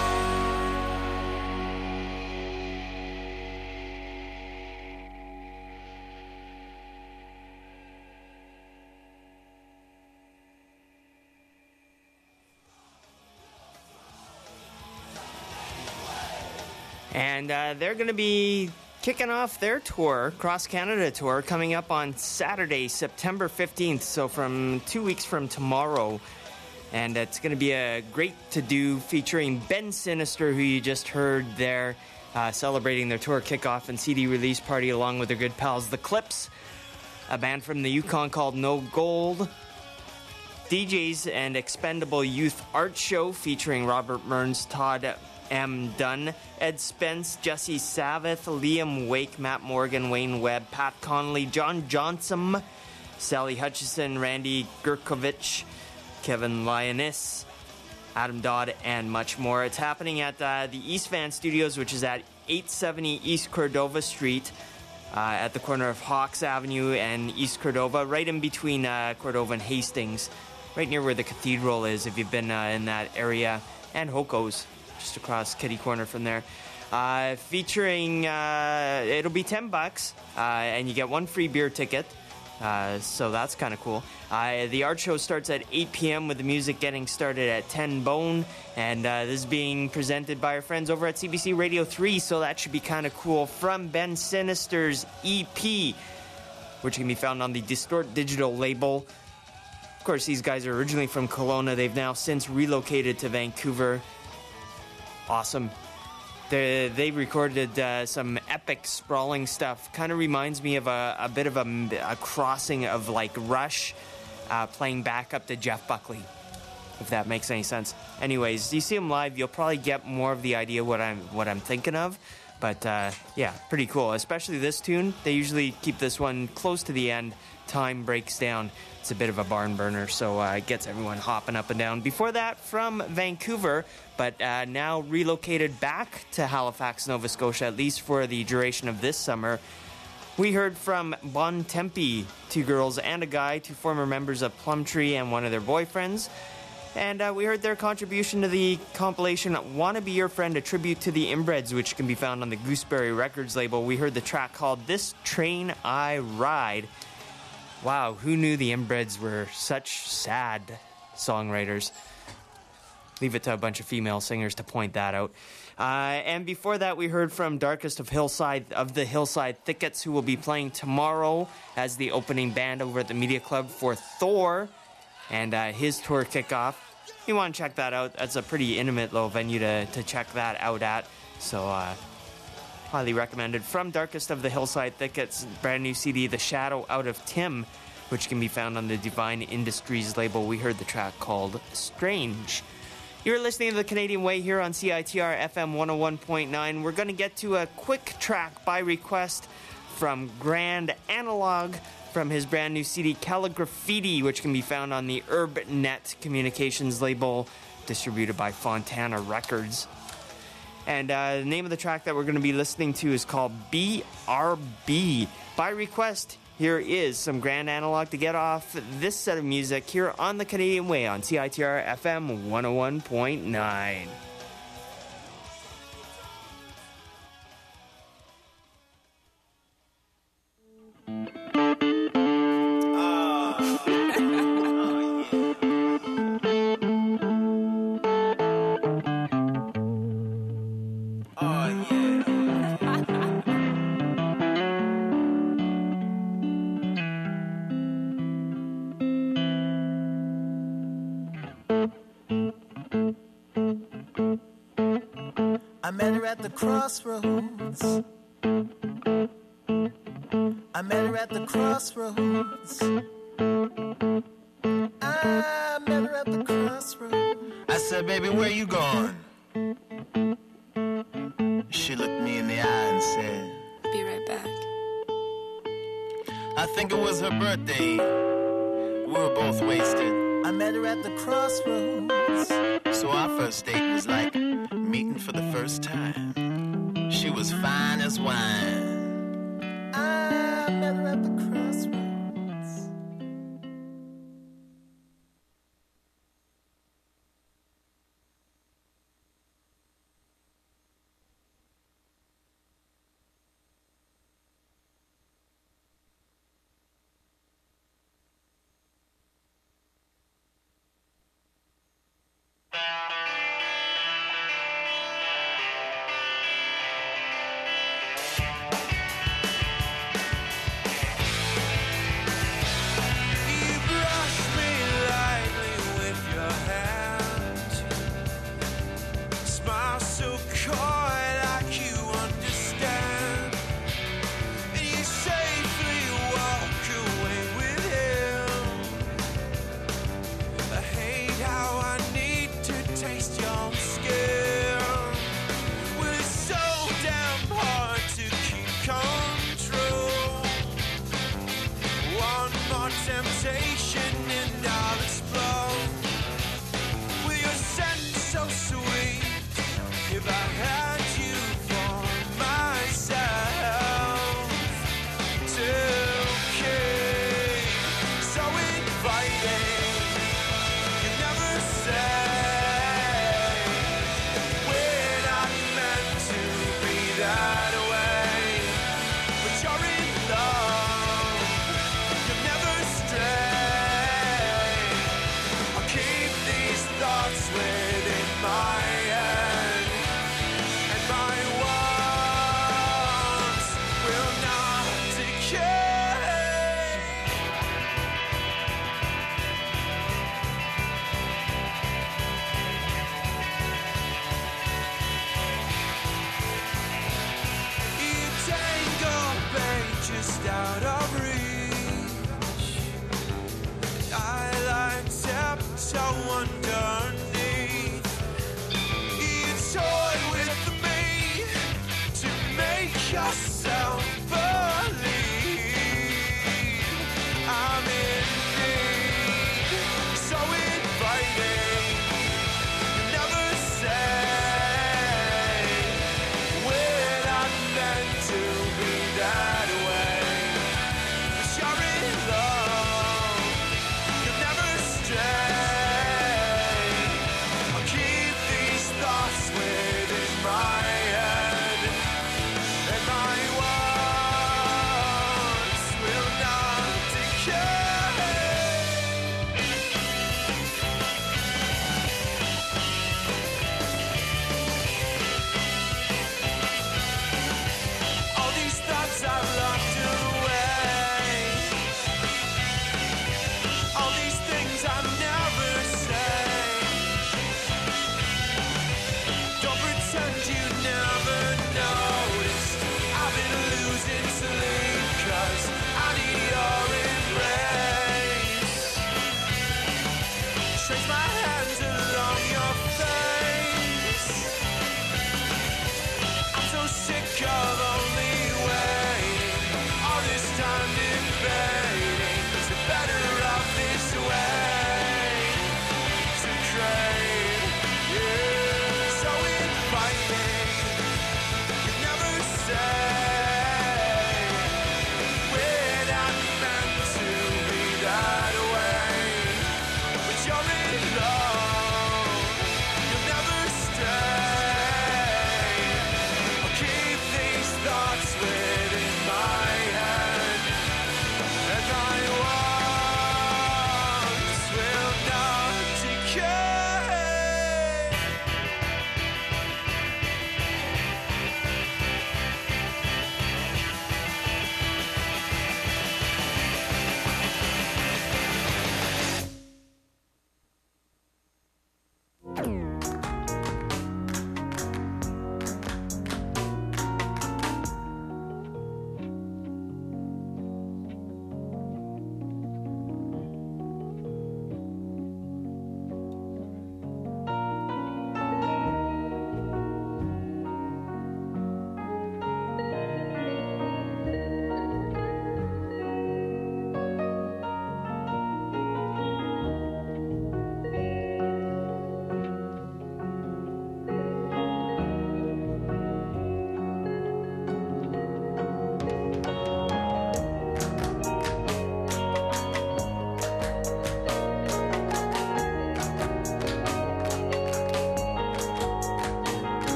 And uh, they're going to be kicking off their tour, Cross Canada Tour, coming up on Saturday, September fifteenth. So from two weeks from tomorrow. And it's going to be a great to-do featuring Ben Sinister, who you just heard there, uh, celebrating their tour kickoff and C D release party along with their good pals, The Clips, a band from the Yukon called No Gold, D Js and Expendable Youth Art Show featuring Robert Burns, Todd M. Dunn, Ed Spence, Jesse Savath, Liam Wake, Matt Morgan, Wayne Webb, Pat Connolly, John Johnson, Sally Hutchison, Randy Gurkovich, Kevin Lioness, Adam Dodd, and much more. It's happening at uh, the East Van Studios, which is at eight seventy East Cordova Street, uh, at the corner of Hawks Avenue and East Cordova, right in between uh, Cordova and Hastings, right near where the cathedral is, if you've been uh, in that area, and Hoko's, just across kitty corner from there. uh, featuring, uh, it'll be ten bucks, uh, and you get one free beer ticket. Uh, so that's kind of cool. Uh, the art show starts at eight p.m. with the music getting started at ten bone, and uh, this is being presented by our friends over at C B C Radio three, so that should be kind of cool. From Ben Sinister's E P, which can be found on the Distort Digital label. Of course, these guys are originally from Kelowna. They've now since relocated to Vancouver. Awesome. They, they recorded uh, some epic, sprawling stuff. Kind of reminds me of a, a bit of a, a crossing of, like, Rush uh, playing back up to Jeff Buckley, if that makes any sense. Anyways, you see them live, you'll probably get more of the idea what I'm what I'm thinking of. But, uh, yeah, pretty cool. Especially this tune. They usually keep this one close to the end. Time breaks down. It's a bit of a barn burner, so uh, it gets everyone hopping up and down. Before that, from Vancouver, but uh, now relocated back to Halifax, Nova Scotia, at least for the duration of this summer, we heard from Bon Tempe, two girls and a guy, two former members of Plumtree and one of their boyfriends. And uh, we heard their contribution to the compilation Wanna Be Your Friend, a tribute to the Inbreds, which can be found on the Gooseberry Records label. We heard the track called This Train I Ride. Wow, who knew the Inbreds were such sad songwriters? Leave it to a bunch of female singers to point that out. Uh, and before that, we heard from Darkest of Hillside of the Hillside Thickets, who will be playing tomorrow as the opening band over at the Media Club for Thor and uh, his tour kickoff. You want to check that out? That's a pretty intimate little venue to, to check that out at. So, uh, highly recommended. From Darkest of the Hillside Thickets, brand new C D, The Shadow Out of Tim, which can be found on the Divine Industries label. We heard the track called Strange. You're listening to The Canadian Way here on C I T R F M one oh one point nine. We're going to get to a quick track by request from Grand Analog from his brand new C D, Calligraffiti, which can be found on the UrbNet Communications label, distributed by Fontana Records. And uh, the name of the track that we're going to be listening to is called B R B. By request, here is some Grand Analog to get off this set of music here on The Canadian Way on C I T R F M one oh one point nine. I met her at the crossroads. I met her at the crossroads. I met her at the crossroads. I said, baby, where you going? She looked me in the eye and said, Be right back. I think it was her birthday. We were both wasted. I met her at the crossroads. So our first date was like meeting for the first time. She was fine as wine. I met her at the crossroads.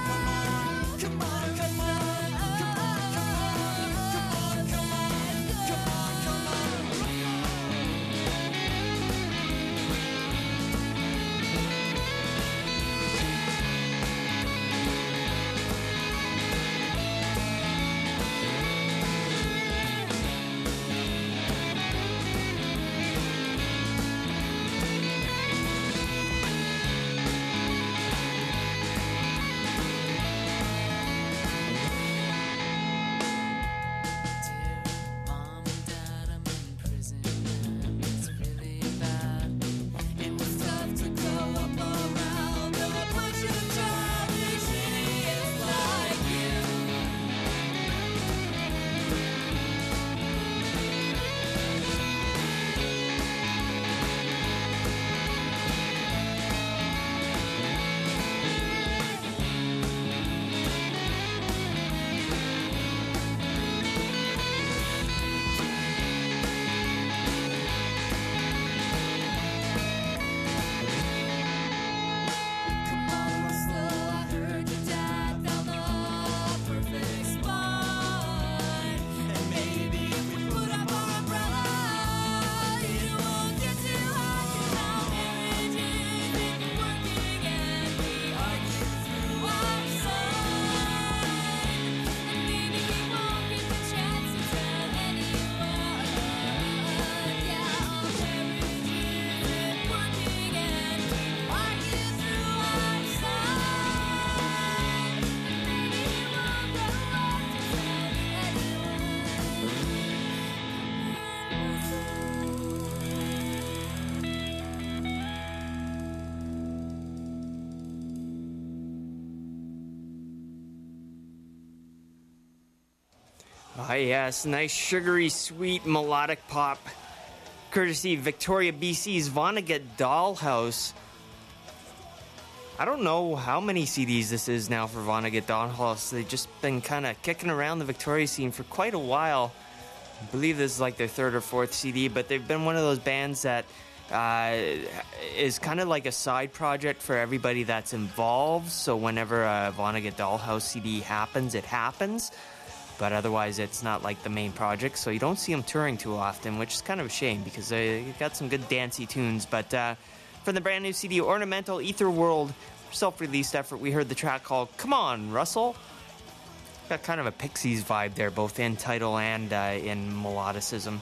Ah, yes, nice sugary sweet melodic pop, courtesy of Victoria, B C's Vonnegut Dollhouse. I don't know how many C Ds this is now for Vonnegut Dollhouse. They've just been kind of kicking around the Victoria scene for quite a while. I believe this is like their third or fourth C D, but they've been one of those bands that uh, is kind of like a side project for everybody that's involved. So whenever a Vonnegut Dollhouse C D happens, it happens. But otherwise, it's not like the main project, so you don't see them touring too often, which is kind of a shame because they got some good dancey tunes. But uh, from the brand new C D, Ornamental Ether World, self-released effort, we heard the track called Come On, Russell. Got kind of a Pixies vibe there, both in title and uh, in melodicism.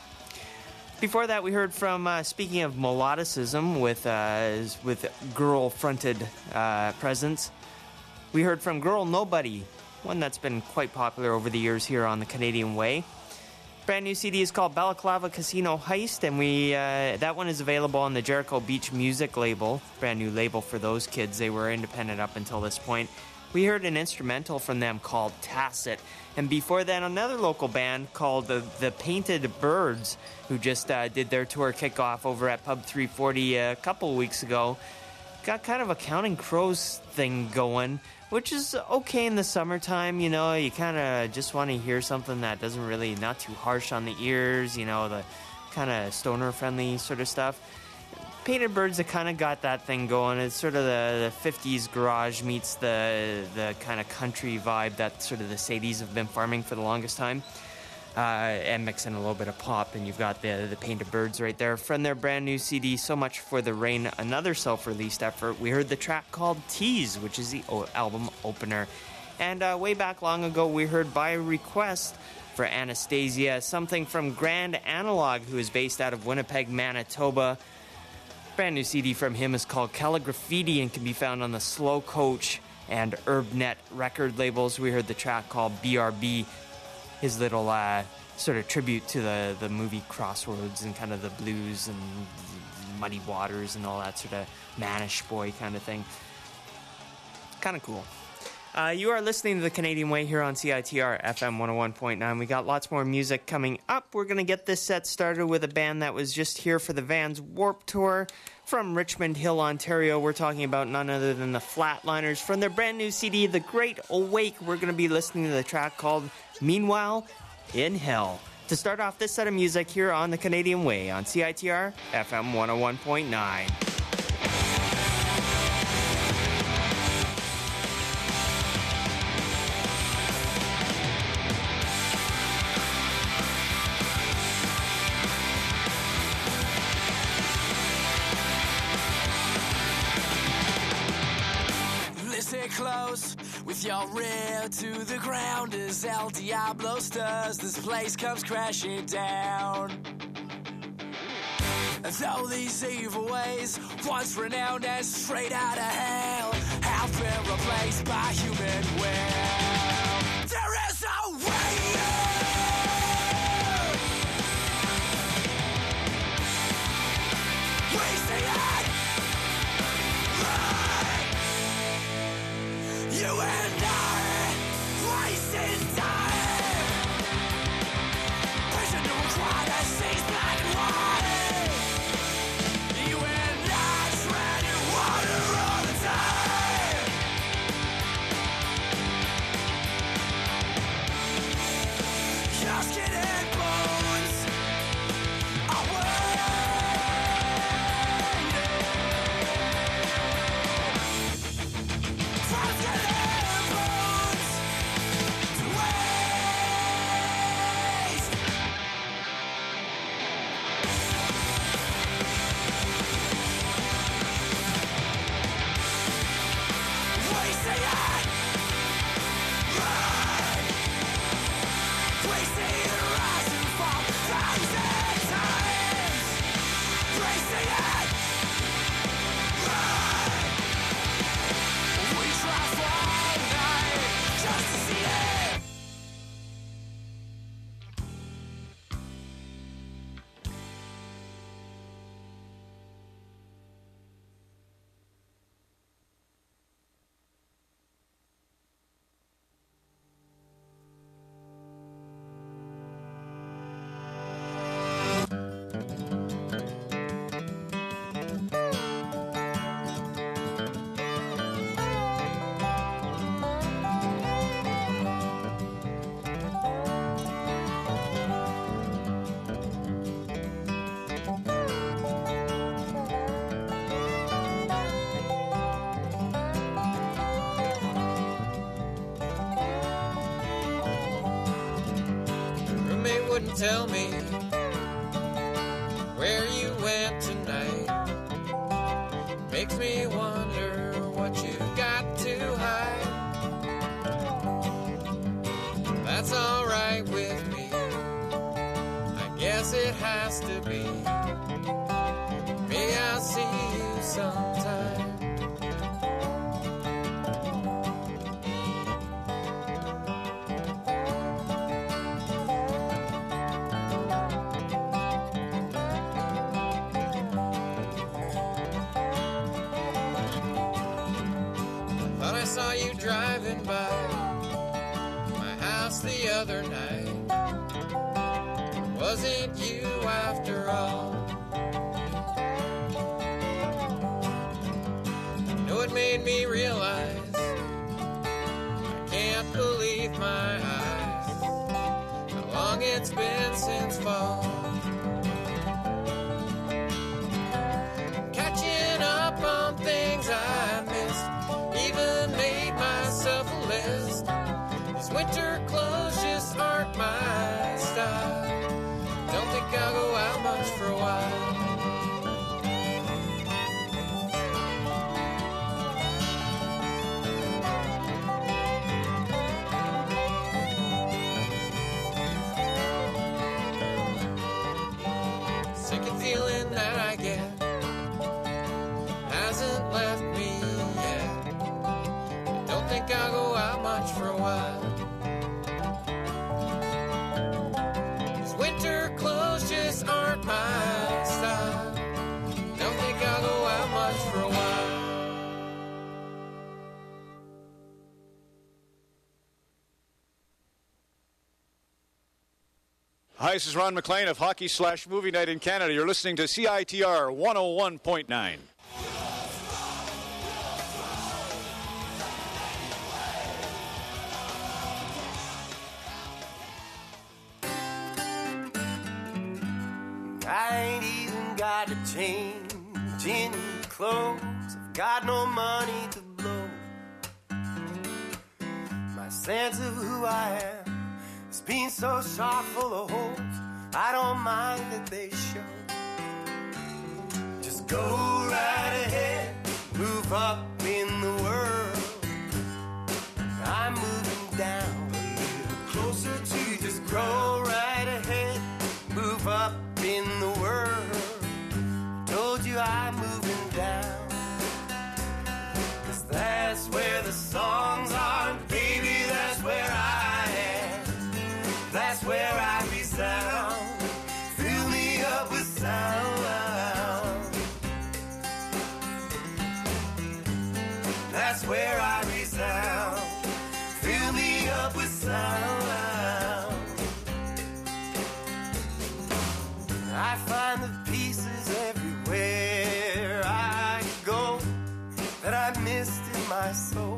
Before that, we heard from, uh, speaking of melodicism, with, uh, with girl-fronted uh, presence, we heard from Girl Nobody, one that's been quite popular over the years here on the Canadian Way. Brand new C D is called Balaclava Casino Heist, and we uh, that one is available on the Jericho Beach Music label. Brand new label for those kids. They were independent up until this point. We heard an instrumental from them called Tacit, and before that, another local band called the, the Painted Birds, who just uh, did their tour kickoff over at Pub three forty a couple weeks ago. Got kind of a Counting Crows thing going, which is okay in the summertime. You know, you kind of just want to hear something that doesn't really, not too harsh on the ears, you know, the kind of stoner-friendly sort of stuff. Painted Birds have kind of got that thing going. It's sort of the, the fifties garage meets the the kind of country vibe that sort of the Sadies have been farming for the longest time. Uh, and mix in a little bit of pop, and you've got the, the Painted Birds right there. From their brand new C D, So Much for the Rain, another self-released effort, we heard the track called Tease, which is the o- album opener. And uh, way back long ago, we heard By Request for Anastasia, something from Grand Analog, who is based out of Winnipeg, Manitoba. Brand new C D from him is called Calligraffiti and can be found on the Slow Coach and Urbnet record labels. We heard the track called B R B, his little uh, sort of tribute to the, the movie Crossroads and kind of the blues and muddy waters and all that sort of mannish boy kind of thing. Kind of cool. Uh, you are listening to The Canadian Way here on C I T R F M one oh one point nine. We got lots more music coming up. We're going to get this set started with a band that was just here for the Vans Warped Tour from Richmond Hill, Ontario. We're talking about none other than the Flatliners. From their brand new C D, The Great Awake, we're going to be listening to the track called Meanwhile in Hell. To start off this set of music here on The Canadian Way on C I T R F M one oh one point nine. Close with your rear to the ground as El Diablo stirs. This place comes crashing down. Though these evil ways, once renowned as straight out of hell, have been replaced by human will. There is a way out. We see it. You and I, wasting time. Pushing to a crowd that sees black and white. You and I, treading water all the time. Your skin and bones are wouldn't tell me where you went tonight. Makes me wonder what you got to hide. That's alright with me, I guess it has to be. Maybe I'll see you sometime. Saw you driving by my house the other night. Wasn't you after all? No, it made me realize I can't believe my eyes. How long it's been since fall. Catching up on things I missed. Even made myself a list. These winter clothes just aren't my style. Don't think I'll go out much for a while. Hi, this is Ron McLean of Hockey Slash Movie Night in Canada. You're listening to C I T R one oh one point nine. I ain't even got to change any clothes. I've got no money to blow. My sense of who I am has been so shot full of holes. I don't mind that they show. Just go right ahead, move up in the world. I'm moving down a little closer to you. Just grow right ahead, move up in the world. Told you I'm moving down, 'cause that's where the songs are, baby, that's where I am. That's where I resound. Fill me up with sound. That's where I resound. Fill me up with sound. I find the pieces everywhere I go that I missed in my soul.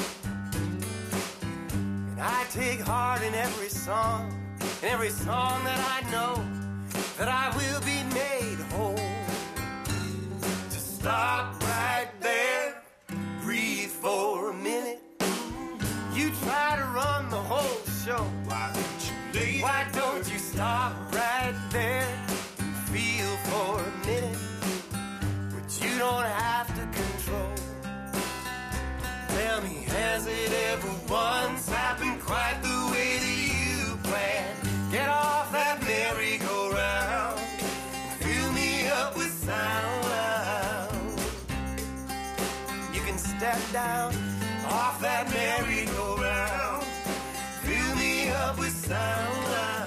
And I take heart in every song, in every song that I know, that I will be made whole. Just stop right there, breathe for a minute. You try to run the whole show. Why don't you leave? Why don't you stop right there? Feel for a minute what you don't have to control. Tell me, has it ever once happened quite the way that you planned? Get off that merry-go-round, fill me up with sound. You can step down off that merry-go-round, fill me up with sound.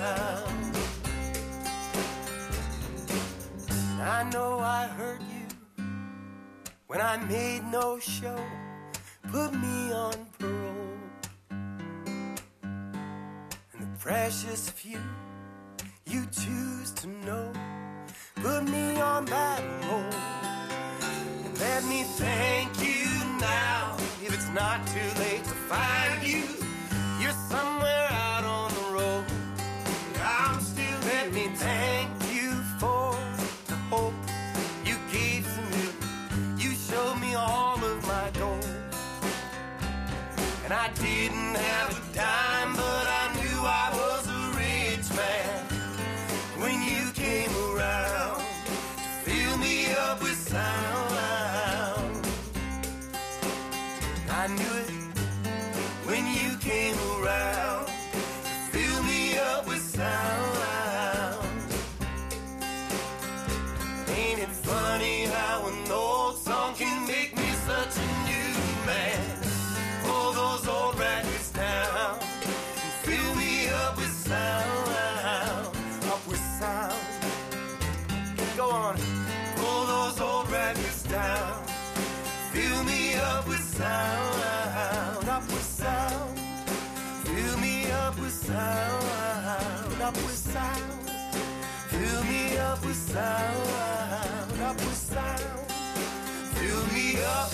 I know I hurt you when I made no show, put me on parole. And the precious few you choose to know, put me on that roll. And let me thank you now, if it's not too late to find you. You're somewhere out on the road, I'm still here. Let me thank you for hope you gave to me. You showed me all of my goals. And I didn't have a dime, but I knew I was a rich man when you came around to fill me up with sound. I knew it when you came around to fill me up with sound. Ain't it funny how an old song can make me such a new man? Pull those old records down and fill me up with sound. Up with sound. Go on. Pull those old records down. Fill me up with sound. Up with sound. Fill me up with sound. Up with sound. Fill me up with sound, up with sound. Fill me up.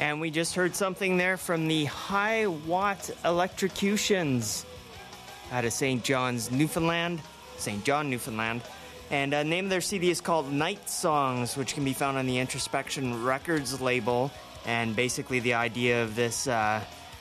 And we just heard something there from the High Watt Electrocutions out of Saint John's, Newfoundland, Saint John, Newfoundland. And the uh, name of their C D is called Night Songs, which can be found on the Introspection Records label. And basically the idea of this uh,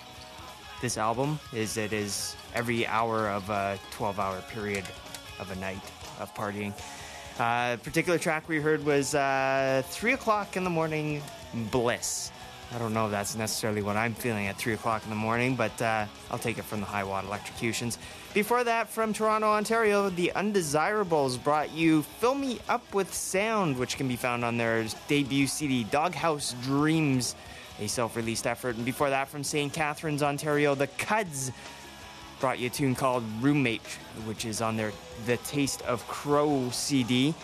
this album is it is every hour of a twelve-hour period of a night of partying. Uh, the particular track we heard was uh, three o'clock in the morning, Bliss. I don't know if that's necessarily what I'm feeling at three o'clock in the morning, but uh, I'll take it from the High Watt Electrocutions. Before that, from Toronto, Ontario, the Undesirables brought you Fill Me Up With Sound, which can be found on their debut C D, Doghouse Dreams, a self-released effort. And before that, from Saint Catharines, Ontario, the Cuds brought you a tune called Roommate, which is on their The Taste of Crow C D,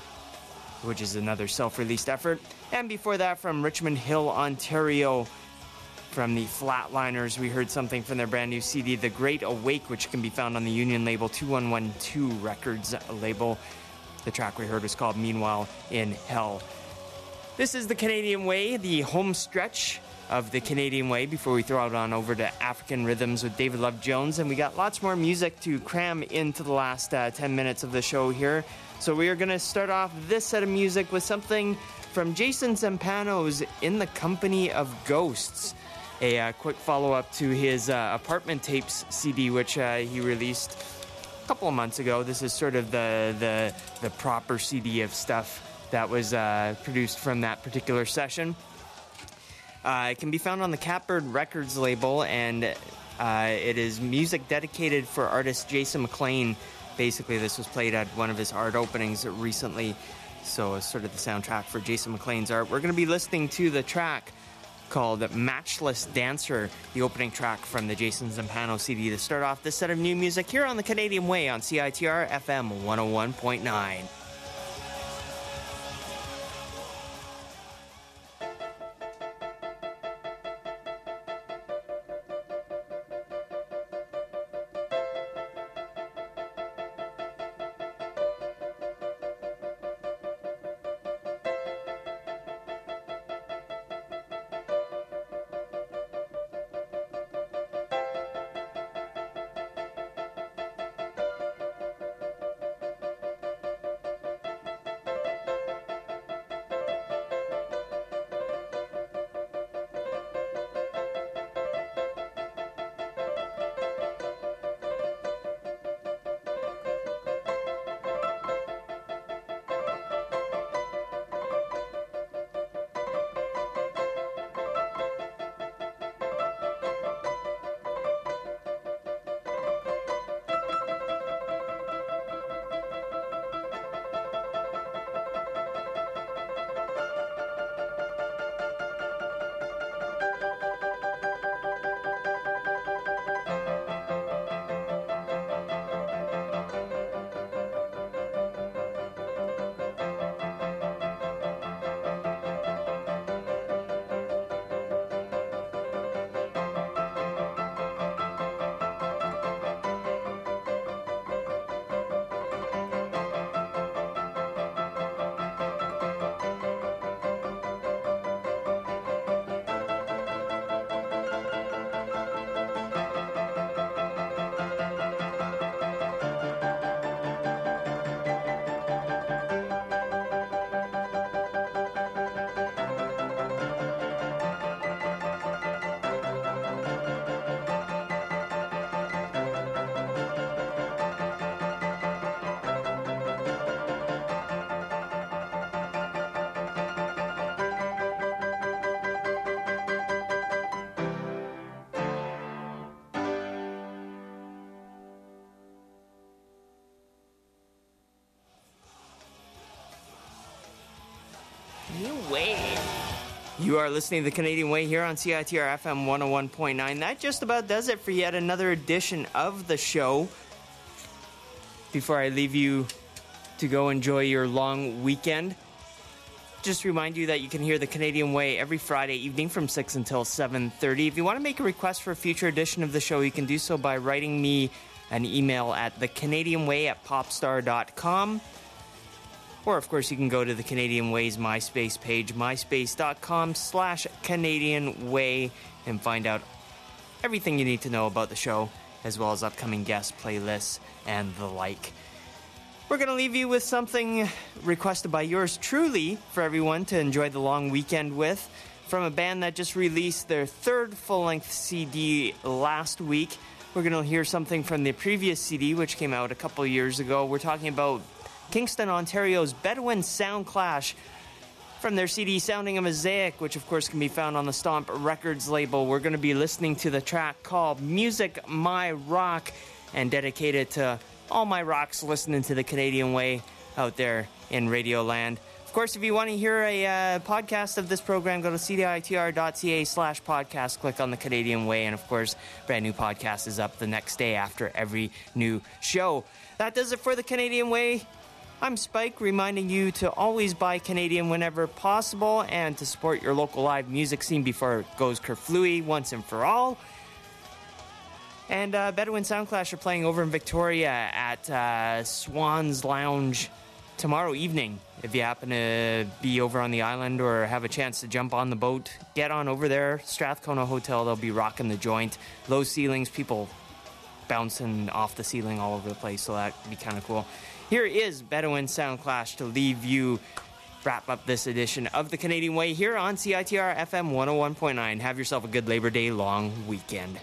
which is another self-released effort. And before that, from Richmond Hill, Ontario, from the Flatliners, we heard something from their brand new C D, The Great Awake, which can be found on the Union label, two one one two Records label. The track we heard was called Meanwhile in Hell. This is the Canadian Way, the home stretch of the Canadian Way, before we throw it on over to African Rhythms with David Love Jones. And we got lots more music to cram into the last uh, ten minutes of the show here. So we are going to start off this set of music with something from Jason Zampano's In the Company of Ghosts, a uh, quick follow-up to his uh, Apartment Tapes C D, which uh, he released a couple of months ago. This is sort of the the, the proper C D of stuff that was uh, produced from that particular session. Uh, it can be found on the Catbird Records label, and uh, it is music dedicated for artist Jason McLean. Basically, this was played at one of his art openings recently, so it's sort of the soundtrack for Jason McLean's art. We're going to be listening to the track called Matchless Dancer, the opening track from the Jason Zampano C D to start off this set of new music here on the Canadian Way on C I T R F M one oh one point nine. New Way. You are listening to the Canadian Way here on C I T R F M one oh one point nine. That just about does it for yet another edition of the show. Before I leave you to go enjoy your long weekend, just remind you that you can hear the Canadian Way every Friday evening from six until seven thirty. If you want to make a request for a future edition of the show, you can do so by writing me an email at thecanadianway at popstar dot com. Or, of course, you can go to the Canadian Way's MySpace page, myspace.com slash Canadian Way and find out everything you need to know about the show, as well as upcoming guest playlists and the like. We're going to leave you with something requested by yours truly for everyone to enjoy the long weekend with, from a band that just released their third full-length C D last week. We're going to hear something from the previous C D, which came out a couple years ago. We're talking about Kingston, Ontario's Bedouin Soundclash from their C D Sounding a Mosaic, which of course can be found on the Stomp Records label. We're going to be listening to the track called Music My Rock, and dedicated to all my rocks listening to the Canadian Way out there in Radioland. Of course, if you want to hear a uh, podcast of this program, go to citr.ca slash podcast, click on the Canadian Way, and of course, brand new podcast is up the next day after every new show. That does it for the Canadian Way. I'm Spike, reminding you to always buy Canadian whenever possible and to support your local live music scene before it goes kerflooey once and for all. And uh, Bedouin Soundclash are playing over in Victoria at uh, Swan's Lounge tomorrow evening. If you happen to be over on the island or have a chance to jump on the boat, get on over there. Strathcona Hotel, they'll be rocking the joint. Low ceilings, people bouncing off the ceiling all over the place, so that would be kind of cool. Here is Bedouin Soundclash to leave you wrap up this edition of the Canadian Way here on C I T R F M one oh one point nine. Have yourself a good Labor Day long weekend.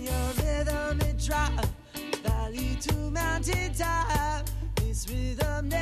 Valley to mountain top, this rhythm